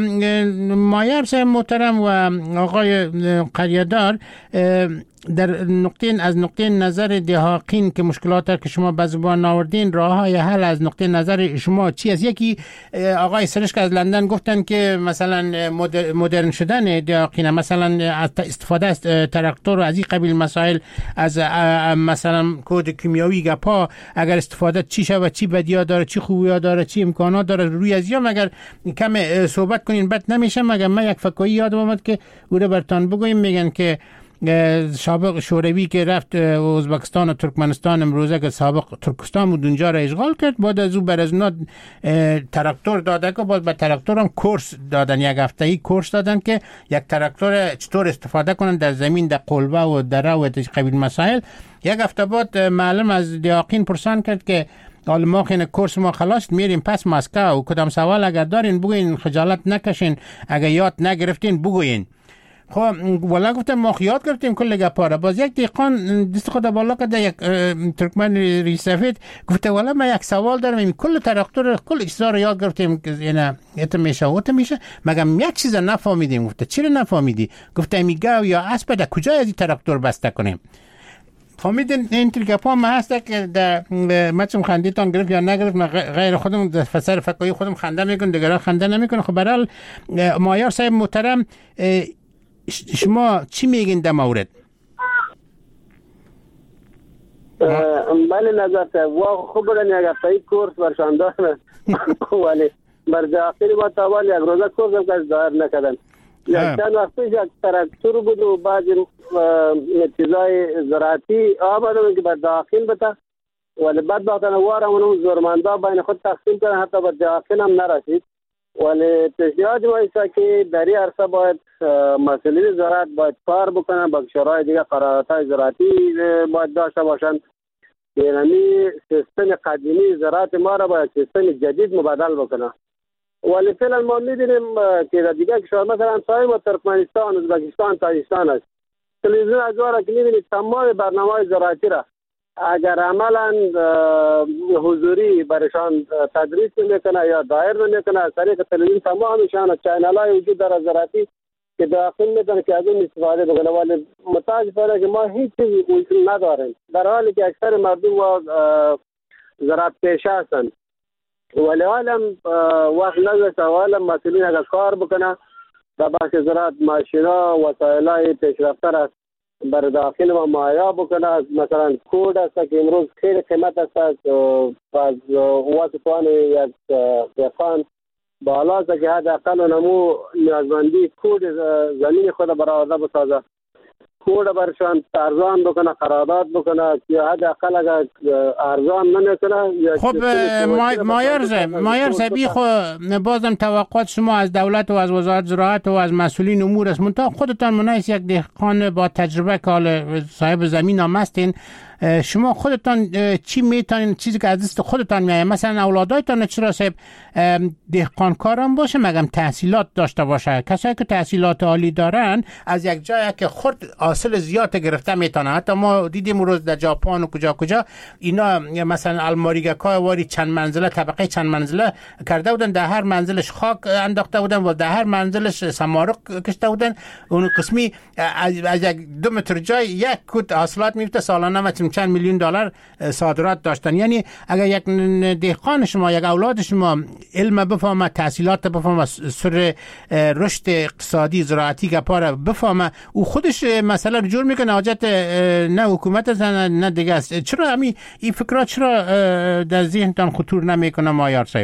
مایر صاحب محترم و آقای قریه‌دار در از نقطه نظر دهاقین که مشکلات که شما به زبان آوردین، راههای حل از نقطه نظر شما چی است؟ یکی آقای سرشک از لندن گفتن که مثلا مدرن شدن دهاقین، مثلا استفاده از تراکتور و از این قبیل مسائل، از مثلا کود کیمیایی گپا اگر استفاده چی شود، چی بدیها داره، چی خوبی‌ها داره، چی امکانات داره، روی از یا مگر کم صحبت کنین بد نمیشه. مگر من یک فکایی یادم اومد که اوره برتان بگویم، میگن که سابق شوروی که رفت ازبکستان و ترکمنستان، امروزه که سابق ترکستان بود اونجا را اشغال کرد، بعد از او برزنا تراکتور داده که بعد به تراکتور هم کورس دادن، یک هفته‌ای کورس دادن که یک تراکتور چطور استفاده کنن در زمین، در قلبه و دره و قبیل مسائل. یک هفته بعد معلم از دیاقین پرسان کرد که حالا ما خیلی کورس ما خلاص، میریم پس مسکو و کدام سوال اگر دارین بگوین، خجالت نکشین، اگر یاد نگرفتین بگوین. خب والا گفتم ما یاد گرفتیم کل گپاره. باز یک دهقان دست خود بالا کرده، یک ترکمن ریسفید گفته والا من یک سوال دارم، این کل تراکتور کل چیزا رو یاد گرفتیم که اینا ات میشه و ات میشه، مگم یک چیز نفهمیدیم. گفته چرا نفهمیدی؟ گفته میگه یا اسب در کجا از این تراکتور بسته کنیم. فهمیدین این گپا ما هست که در مچم خندیتان گرفت یا نگرفت، غیر خودم در فسر فکایی خودم خنده میکنم، دیگران خنده نمیکنه. خب برحال مایار صاحب محترم شما چی میگین در مورد؟ بله نظر خوب بودن یک هفته‌ای کورس برشان دارم ولی بر داخلی ما تاوان یک روزه کورس هم کسی ظاهر نکردن. یک چند وقت پیش یک تراکتور بود و بعضی چیزای زراعتی آمدن که بر داخل بتا ولی بعد باقتن وارمون زورمندا بین خود تقسیم کردن، حتی بر داخل هم نرسید. ولی پیشنهاد ما ایسا که در این عرصه باید مسئولین زراعت باید کار بکنن، با شورای دیگه قراردادهای زراعتی باید داشته باشند. یعنی سیستم قدیمی زراعت ما را باید سیستم جدید مبادل بکنن. ولی فعلا ما می‌بینیم که در دیگه کشور مثلا سایم و ترکمنستان، ازبکستان، تاجیکستان است. تلویزیون از وارا که می‌بینید تمام برنامه‌های زراعتی را اگر عملا حضوری برشان تدریس میکنه یا دایر میکنه از طریق تلویزیون، تمامشان چینل های وجود داره زراعتی که داخل میتونه که از اون استفاده بکنه، ولی متاسفانه که ما هیچ چیزی نداریم، در حالی که اکثر مردم و زراعت پیشه هستند. ولی عالم وقت نگذاشته، عالم مسئولین اگر کار بکنه در بخش زراعت ماشینا وسایلای پیشرفته را بر داخل ما مهیا بکنه. مثلا کود است که امروز خیلی قیمت است، از واسطوان یک دهقان بالا است که حداقل نمو نیازمندی کود زمین خود برآورده بسازه، کود برشان ارزان بکنه، قرارداد بکنه که حداقل اگر ارزان نمیکنه. خب مایار صاحبی بازم توقعات شما از دولت و از وزارت زراعت و از مسئولین امور است، منتها خودتان منایس یک دهقان با تجربه که صاحب زمین هم هستین، شما خودتان چی میتونین، چیزی که از دست خودتان میایه، مثلا اولادایتان چرا صاحب دهقان کارم باشه، مگم تحصیلات داشته باشه؟ کسایی که تحصیلات عالی دارن از یک جایی که خود حاصل زیاد گرفته میتونن. حتی ما دیدیم روز در ژاپن و کجا اینا مثلا الماریگاکای واری چند منزله، طبقه چند منزله کرده بودن، در هر منزلش خاک انداخته بودن و در هر منزلش سمارق کشته بودن. اون قسمی از یک 2 متر جای یک کود حاصلات میفته، سالانه مثلا چند میلیون دلار صادرات داشتن. یعنی اگر یک دهقان شما، یک اولاد شما علم بفهمه، تحصیلات بفهمه، سر رشد اقتصادی زراعتی که پاره بفهمه، او خودش مسئله رو جور میکنه، حاجت نه حکومت است نه دیگه است. چرا این فکرات چرا در ذهنتان خطور نمیکنه مایار صاحب؟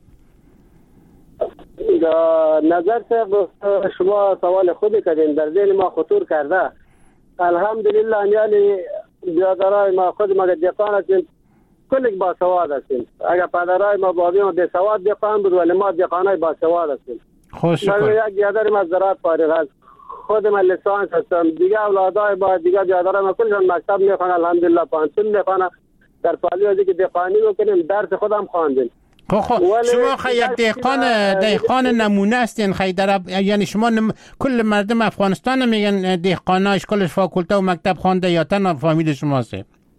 نظر صاحب شما سوال خودی کردین، در ذهن ما خطور کرده. الحمدلله یعنی برادرای ما خود ما دهقان هستیم، کلک با سواد هستیم. اگر پدرای ما بابی ما بی سواد دهقان بود، ولی ما دهقانای با سواد هستیم. من یک برادرم از زراعت فارغ است، خود من لیسانس هستم، دیگه اولادای با دیگه برادرای ما کلشون مکتب میخوانن، الحمدلله پانسون میخوانن. در پالیوزی که دهقانی بکنیم درس خودم خواندیم. شما یک دهقان نمونه هستین یعنی شما کل مردم افغانستان میگن دهقاناش کلش فاکولته و مکتب خوانده یا تن فامیل شما هست؟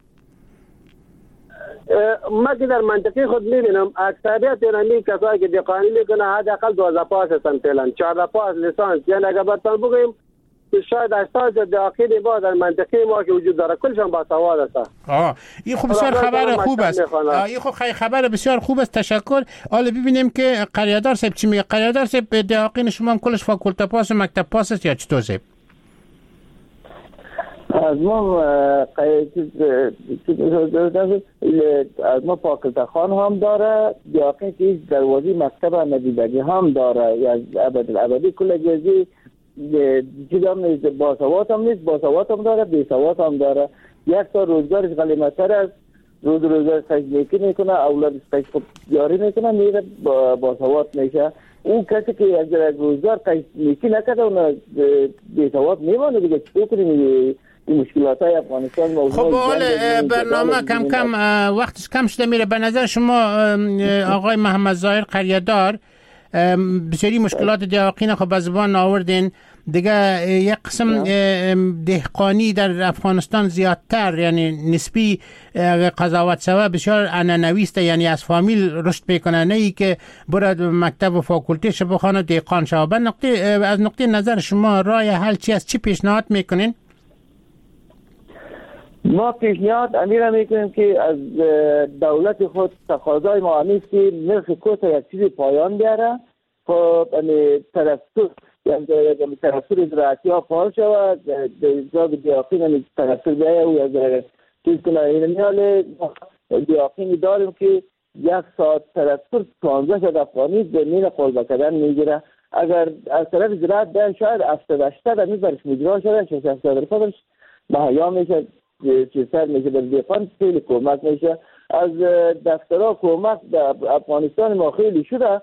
ما که در منطقه خود میبینم اکثریت یعنی کسایی که دهقانی میکنه حداقل 12 پاس هستن، فعلا 14 پاس لیسانس. یعنی اگر براتون بگیم که شاید 80 داخلی با در منطقه ما که وجود داره کلشان با سواد هستن. این خوب بسیار خبر خوب است. این خوب خبر بسیار خوب است، تشکر. حالا ببینیم که قریادار صاحب چی میگه. قریادار صاحب دهقین شما هم کلش فاکولته پاس و مکتب پاس است یا چطور صاحب؟ از ما فاکولته خان هم داره، دهقین که دروازی مکتب ندیدگی هم داره، یا ابدی کل جزی چیز هم نیست، باسواد هم نیست، باسواد هم داره، بیسواد هم داره. یک تا روزگارش غلیمتر است، روزگارش خشنیکی میکنه، اولادش خشنیکی جاری میکنه، میره باسواد میشه. اون کسی که یک روزگار خشنیکی نکرده اون بیسواد میمانه دیگه. چطور کنیم این مشکلات های افغانستان؟ خب برنامه کم وقتش کم شده میره. به نظر شما آقای محمد ظاهر قریادار بسیاری مشکلات دهقین خب به زبان آوردین دیگه، یک قسم دهقانی در افغانستان زیادتر یعنی نسبی قضاوت سوا بسیار عنعنوی، یعنی از فامیل رشد میکنه، نه ای که برد مکتب و فاکولته شه بخونه دهقان شه. از نقطه نظر شما راه حل چی است؟ چی پیشنهاد میکنین؟ ما پیشنهاد امیر میکنیم که از دولت خود تقاضای ما همیست که نرخ کوتا یک چیزی پایان بیاره، خب ترسور زراعتی ها فعال شود، جاب دهقین ترسور بیایه و یک چیز کنه. این حال دهقینی داریم که 1 ساعت ترسور 15 افغانی زمین قلبه کردن میگیره. اگر از طرف زراعت بیان شاید 70-80 همیز برش مجرا شده، 60-70 خودش مهیا میشه، چیزتر میشه در دهقان خیلی کمک میشه. از دفترها کمک در افغانستان ما خیلی شده.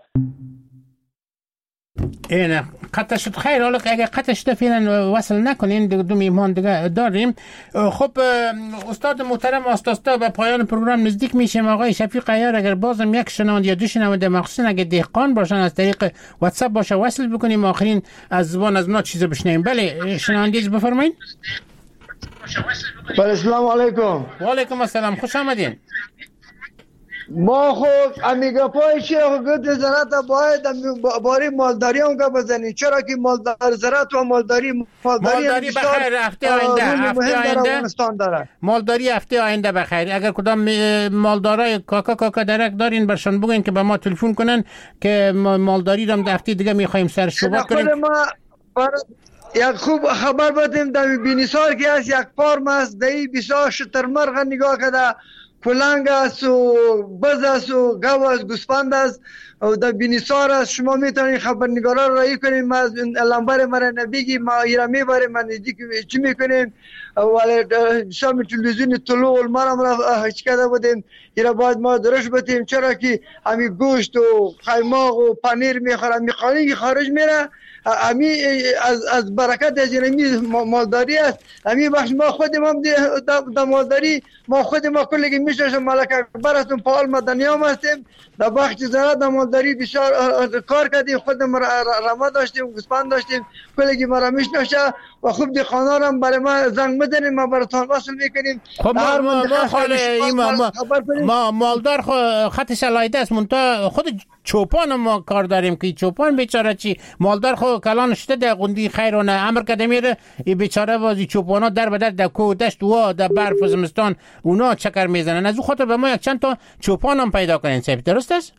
اینه قطع شد. خیر، حالا اگر قطع شده فعلا وصل نکنین، دو میهمان دیگه داریم. خب استاد محترم آستاستا به پایان پروگرام نزدیک میشیم. آقای شفیق عیار اگر بازم یک شنونده یا 2 شنونده مخصوصا اگر دهقان باشن از طریق واتساپ باشه وصل بکنیم، آخرین از زبان از اونا چیز بشنویم. بله شنونده بفرمایید. بله السلام علیکم. و علیکم السلام، خوش آمدین. ما خب امیگا پای چه گفت زراعت باید باری مالداری هم که بزنید، چرا که زراعت و مالداری بخیر هفته آینده مالداری هفته آینده بخیر. اگر کدام مالدارای کاکا درک دارین برشان بگین که به ما تلفن کنن که مالداری رو هفته دیگه میخوایم سر صحبت کنیم. یک خوب خبر بدیم در بینیسار که هست یک فارم است دهی بسیار شترمرغ نگاه کده، کلنگ است و بز است و گو است، گوسفند است و در بینیسار است. شما میتونید خبرنگارا را رایی کنید. ما لنبر مرا نبیگی ما ایرا میبریم من نزدیک چی میکنیم ولی شام تلویزیون طلوع المرم را هیچ کرده بودیم. ایرا باید ما درش بتیم، چرا که همین گوشت و خیماق و پنیر میخورن میخوانی که خارج میره. امی از برکت از اینمی مالداری است. امی بخش ما خودم هم در مالداری ما خودم ما کلی میشه ملک اکبر هستم، فعال مدنی هم هستیم. در بخش زراعت در مالداری بسیار کار کردیم، خودم رما داشتیم، گوسفند داشتیم، کلی ما را میشناسه و خوب دهقانا هم برای ما زنگ بزنیم، ما براتون وصل میکنیم. خب ما مالدار خط شلایده است، منتها خود چوپان ما کار داریم که چوپان بیچاره چی مالدار خو کلان شده در قندی خیرونه امر کده میره ای بیچاره وازی چوپانا در بدر در کو دشت و در برف زمستان اونا چکر میزنن. از او خاطر به ما یک چند تا چوپان هم پیدا کنین. صاحب درست است؟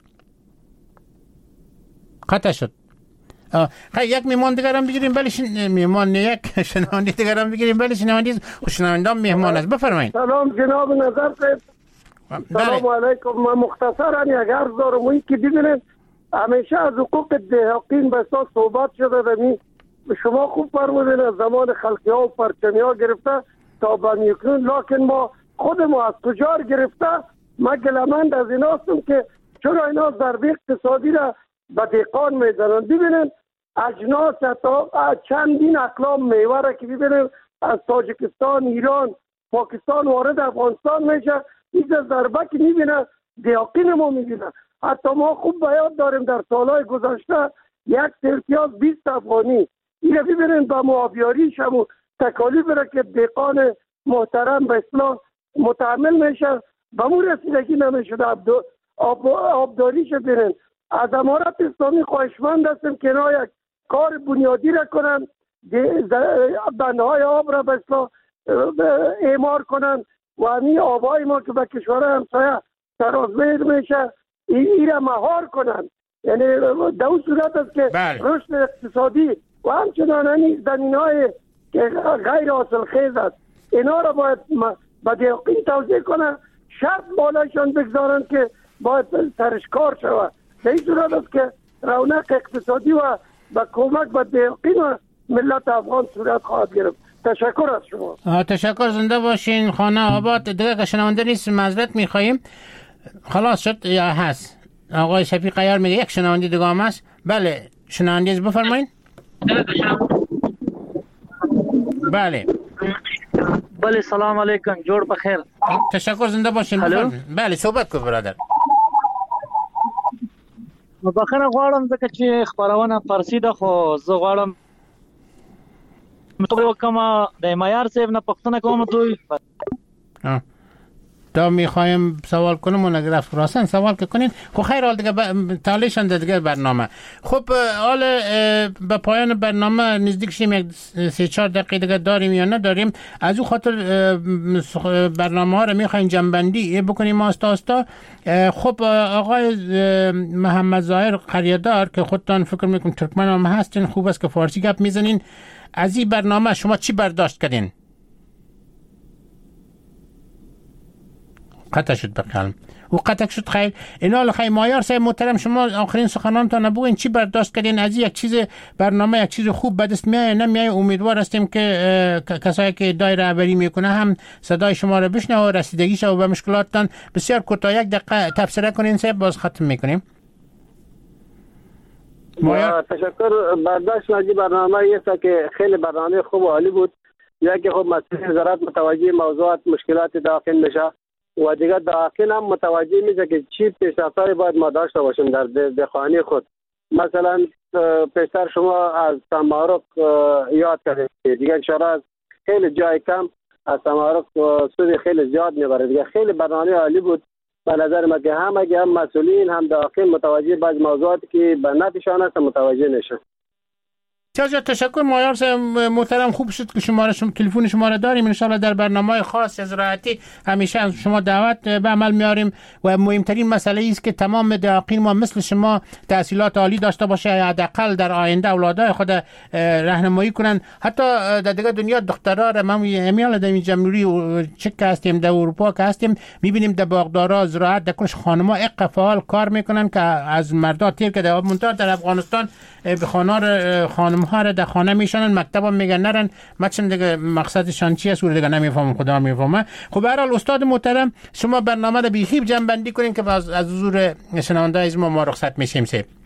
قطع شد. یک میمان دیگر هم بگیریم بلش میمان یک شنوندی دیگر هم بگیریم بلش شنوندی خوشنوندان میهمان است. بفرمایید. سلام جناب نظر صاحب. سلام علیکم. من مختصرا یک عرض دارم این که ببینید همیشه از حقوق دهقین به اساس صحبت شده دمی شما خوب فرمودین از زمان خلقی ها و پرچمی ها گرفته تا به میکنون، لکن ما خود ما از تجار گرفته ما گلمند از این هستم که چرا اینا ضربه اقتصادی را به دهقان میزنن. ببینید اجناس تا چندین اقلام میوه را که ببینید از تاجیکستان، ایران، پاکستان وارد افغانستان میشه، این ضربه که میبینه دهقین ما میبینه. حتی ما خوب بیاد داریم در سالهای گذشته یک سرپیاز 20 افغانی اینه ببینید با معابیاریش هم تکالیف را که دهقان محترم به اصلاح متحمل میشه به مو رسیدگی نمیشده. آبداریش ببینید. از امارت اسلامی خواهشمند هستیم که اینا یک کار بنیادی را کنن، بندهای آب را به اصلاح اعمار کنن و همین آبای ما که به کشور همسایه ترازمیر میشه این را مهار کنن. یعنی در اون صورت است که رشد اقتصادی و همچنان این زمینهای که غیر حاصل خیز است اینا را باید به دهقین توزیع کنن، شرط بالایشان بگذارن که باید سرش کار شود. در این صورت است که رونق اقتصادی و به کمک به دهقین و ملت افغان صورت خواهد گرفت. تشکر از شما. تشکر. زنده باشین. خانه آباد. دیگه که شنونده نیست معذرت میخواییم. خلاص شد یا هست؟ آقای شفیق عیار میگه یک شنونده دیگه هم هست. بله شنونده بفرمایید. بله سلام علیکم. جوړ بخیر. تشکر. زنده باشین. بله صحبت کو برادر. بخیر غواړم ځکه چې خبرونه فارسی ده خو زه غواړم مطلب وکم د معیار صاحب نه پښتنه کوم دوی تا میخوایم سوال کنم اون اگر راسن سوال که کنین خب خیر. حال دیگه تالیشن دیگه برنامه. خب حال به پایان برنامه نزدیک شیم. یک 3-4 دقیقه دیگه داریم یا نداریم. از او خاطر برنامه ها رو میخوایم جنبندی بکنیم آستا. خب آقای محمد ظاهر قریه‌دار که خودتان فکر میکنم ترکمن هم هستین، خوب است که فارسی گپ میزنین. از این برنامه شما چی برداشت کردین؟ قطع شد بقلم و قطع شد. خیر اینا خیر مایار صاحب محترم شما آخرین سخنانتان بگوین چی برداشت کردین از یک چیز برنامه؟ یک چیز خوب به دست میاد نمیاد؟ امیدوار هستیم که کسایی که ادعای رهبری میکنه هم صدای شما رو بشنوه و رسیدگیش و به مشکلاتتان بسیار کوتاه یک دقیقه تبصره کنین صاحب باز ختم میکنیم. تشکر. برداشت از برنامه است که خیلی برنامه خوب و عالی بود. یکی خب مسئله زراعت متوجه موضوعات مشکلات داخل میشه و دیگه داخل هم متوجه میشه که چی پیشرفت‌هایی باید ما داشته باشیم در دهقانی خود. مثلا پیشتر شما از تمارک یاد کردید، دیگه اشاره از خیلی جای کم از تمارک سود خیلی زیاد میبره. دیگه خیلی برنامه عالی بود به نظر من که هم مسئولین هم داخل متوجه بعض موضوعاتی که به نفعشان است متوجه نشن. بسیار تشکر مایار محترم. خوب شد که تلفن شما را داریم. ان شاءالله در برنامه خاص از راحتی همیشه از شما دعوت به عمل میاریم و مهمترین مسئله است که تمام دقیقین ما مثل شما تحصیلات عالی داشته باشه، حداقل در آینده اولادای خود راهنمایی کنن. حتی در دیگه دنیا دخترها را ما امیال در جمهوری چک هستیم، در اروپا که هستیم میبینیم در باغدارا زراعت در کلش خانم‌ها اقفال کار میکنن که از مردا تیر که در منتها در افغانستان به خانم‌ها را در خانه میشنن، مکتب هم میگن نرن. مچن دیگه مقصدشان چی است دیگه نمیفهمم، خدا میفهمه. خب به هر حال استاد محترم شما برنامه را بیخیب جمع بندی کنین که از حضور شنونده از ما رخصت میشیم.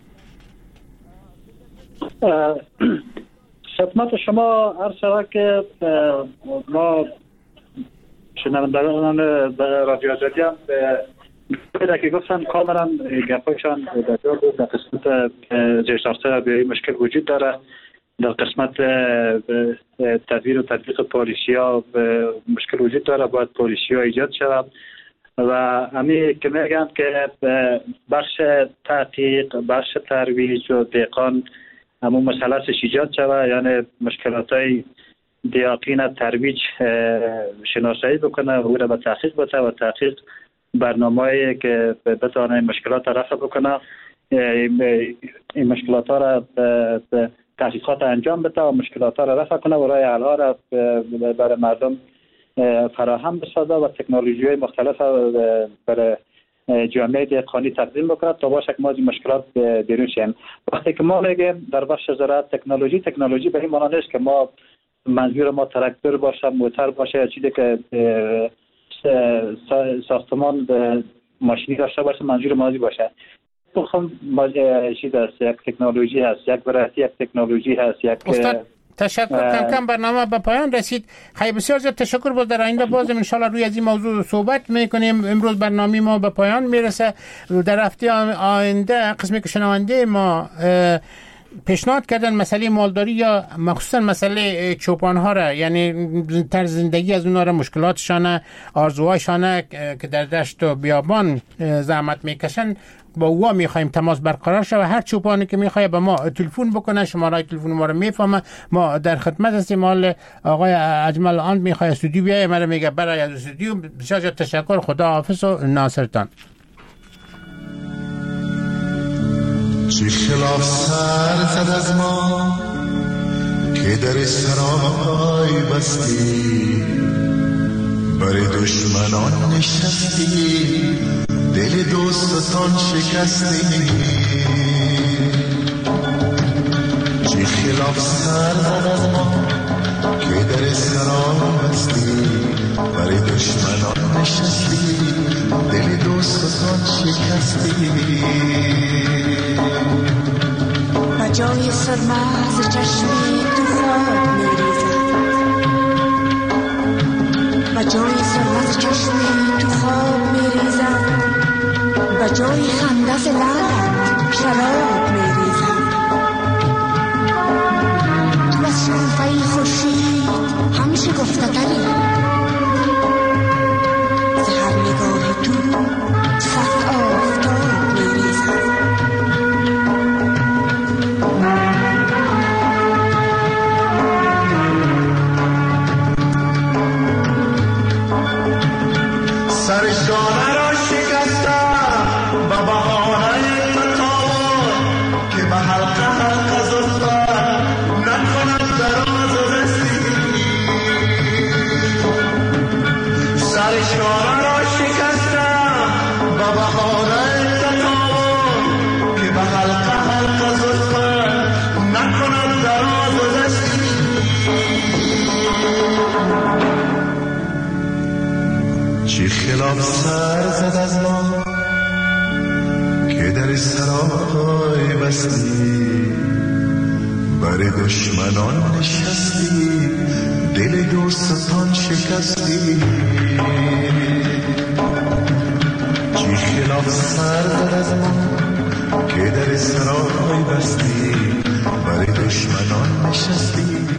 خدمت شما عرض شود که ما شنوندگان رادیو آزادی هم پیدا که گفتن کاملا گپایشان در قسمت زیرساخت‌ها به مشکل وجود داره. در قسمت تدبیر و تطبیق پالیسی ها مشکل وجود داره، باید پالیسی ها ایجاد شود و همین که میگن که بخش تحقیق، بخش ترویج و دهقان همون مسئله ایجاد شود، یعنی مشکلات های دیاقین ترویج شناسایی بکنه و او را به تحقیق بده و تحقیق برنامه‌ای که بتونه مشکلات رفع بکنه، این مشکلات ها را تحقیقات انجام بده و مشکلات ها را رفع کنه و راه حل ها را برای مردم فراهم بسازه و تکنولوژی های مختلف برای جامعه دهقانی تقدیم بکنه تا باشه که ما از این مشکلات بیرون شیم. وقتی که ما میگیم در بخش زراعت تکنولوژی به این معنی نیست که ما منظور ما تراکتور باشه، موتور باشه یا چیزی که ساختمان ماشینی داشته باشه منظور مازی باشه. بخوام چیز است، یک تکنولوژی هست، یک ورایتی تکنولوژی هست. یک استاد تشکر. کم برنامه به پایان رسید. خیلی بسیار زیاد تشکر. باز در آینده بازم ان شاء الله روی از این موضوع صحبت میکنیم. امروز برنامه ما به پایان میرسه. در هفته آینده قسمی که شنونده ما پیشنهاد کردن مسئله مالداری یا مخصوصا مسئله چوپان ها را، یعنی طرز زندگی از اونها را، مشکلاتشان، آرزوهایشان که در دشت و بیابان زحمت میکشن، با او میخوایم تماس برقرار شه و هر چوپانی که میخواد به ما تلفن بکنه، شماره تلفن ما رو میفهمه. ما در خدمت هستیم. مال آقای اجمل آن میخواد استودیو بیایه، من میگه برای از استودیو. بسیار تشکر. خدا حافظ و ناصرتان. چه خلاف سر زد از ما که در سرای بستی، بر دشمنان نشستی، دل دوستان شکستی. چه خلاف سر زد از ما که در سرای بستی، بر دشمنان نشستی، دل دوستان شکستی. جای سرما از چشمی تو خواب میریزد، و جای سرما از چشمی تو خواب میریزد، و جای خنده ز لبت شراب میریزد. تو از شعفه خورشید همیشه گفته تری، ز هر نگاه تو صد آفتاب میریزد. سرشانه را شکستم و بهانه تطاول که به حلقه زلفت نکند دراز و رسی. سرشانه را شکستم و بهانه تطاول که به حلقه زلفت نکند دراز و رسی. چه خلاف سر زد از ما که در سرای بستی، بر دشمنان نشستی، دل دوستان شکستی. چه خلاف سر زد از ما که در سرای بستی، بر دشمنان نشستی،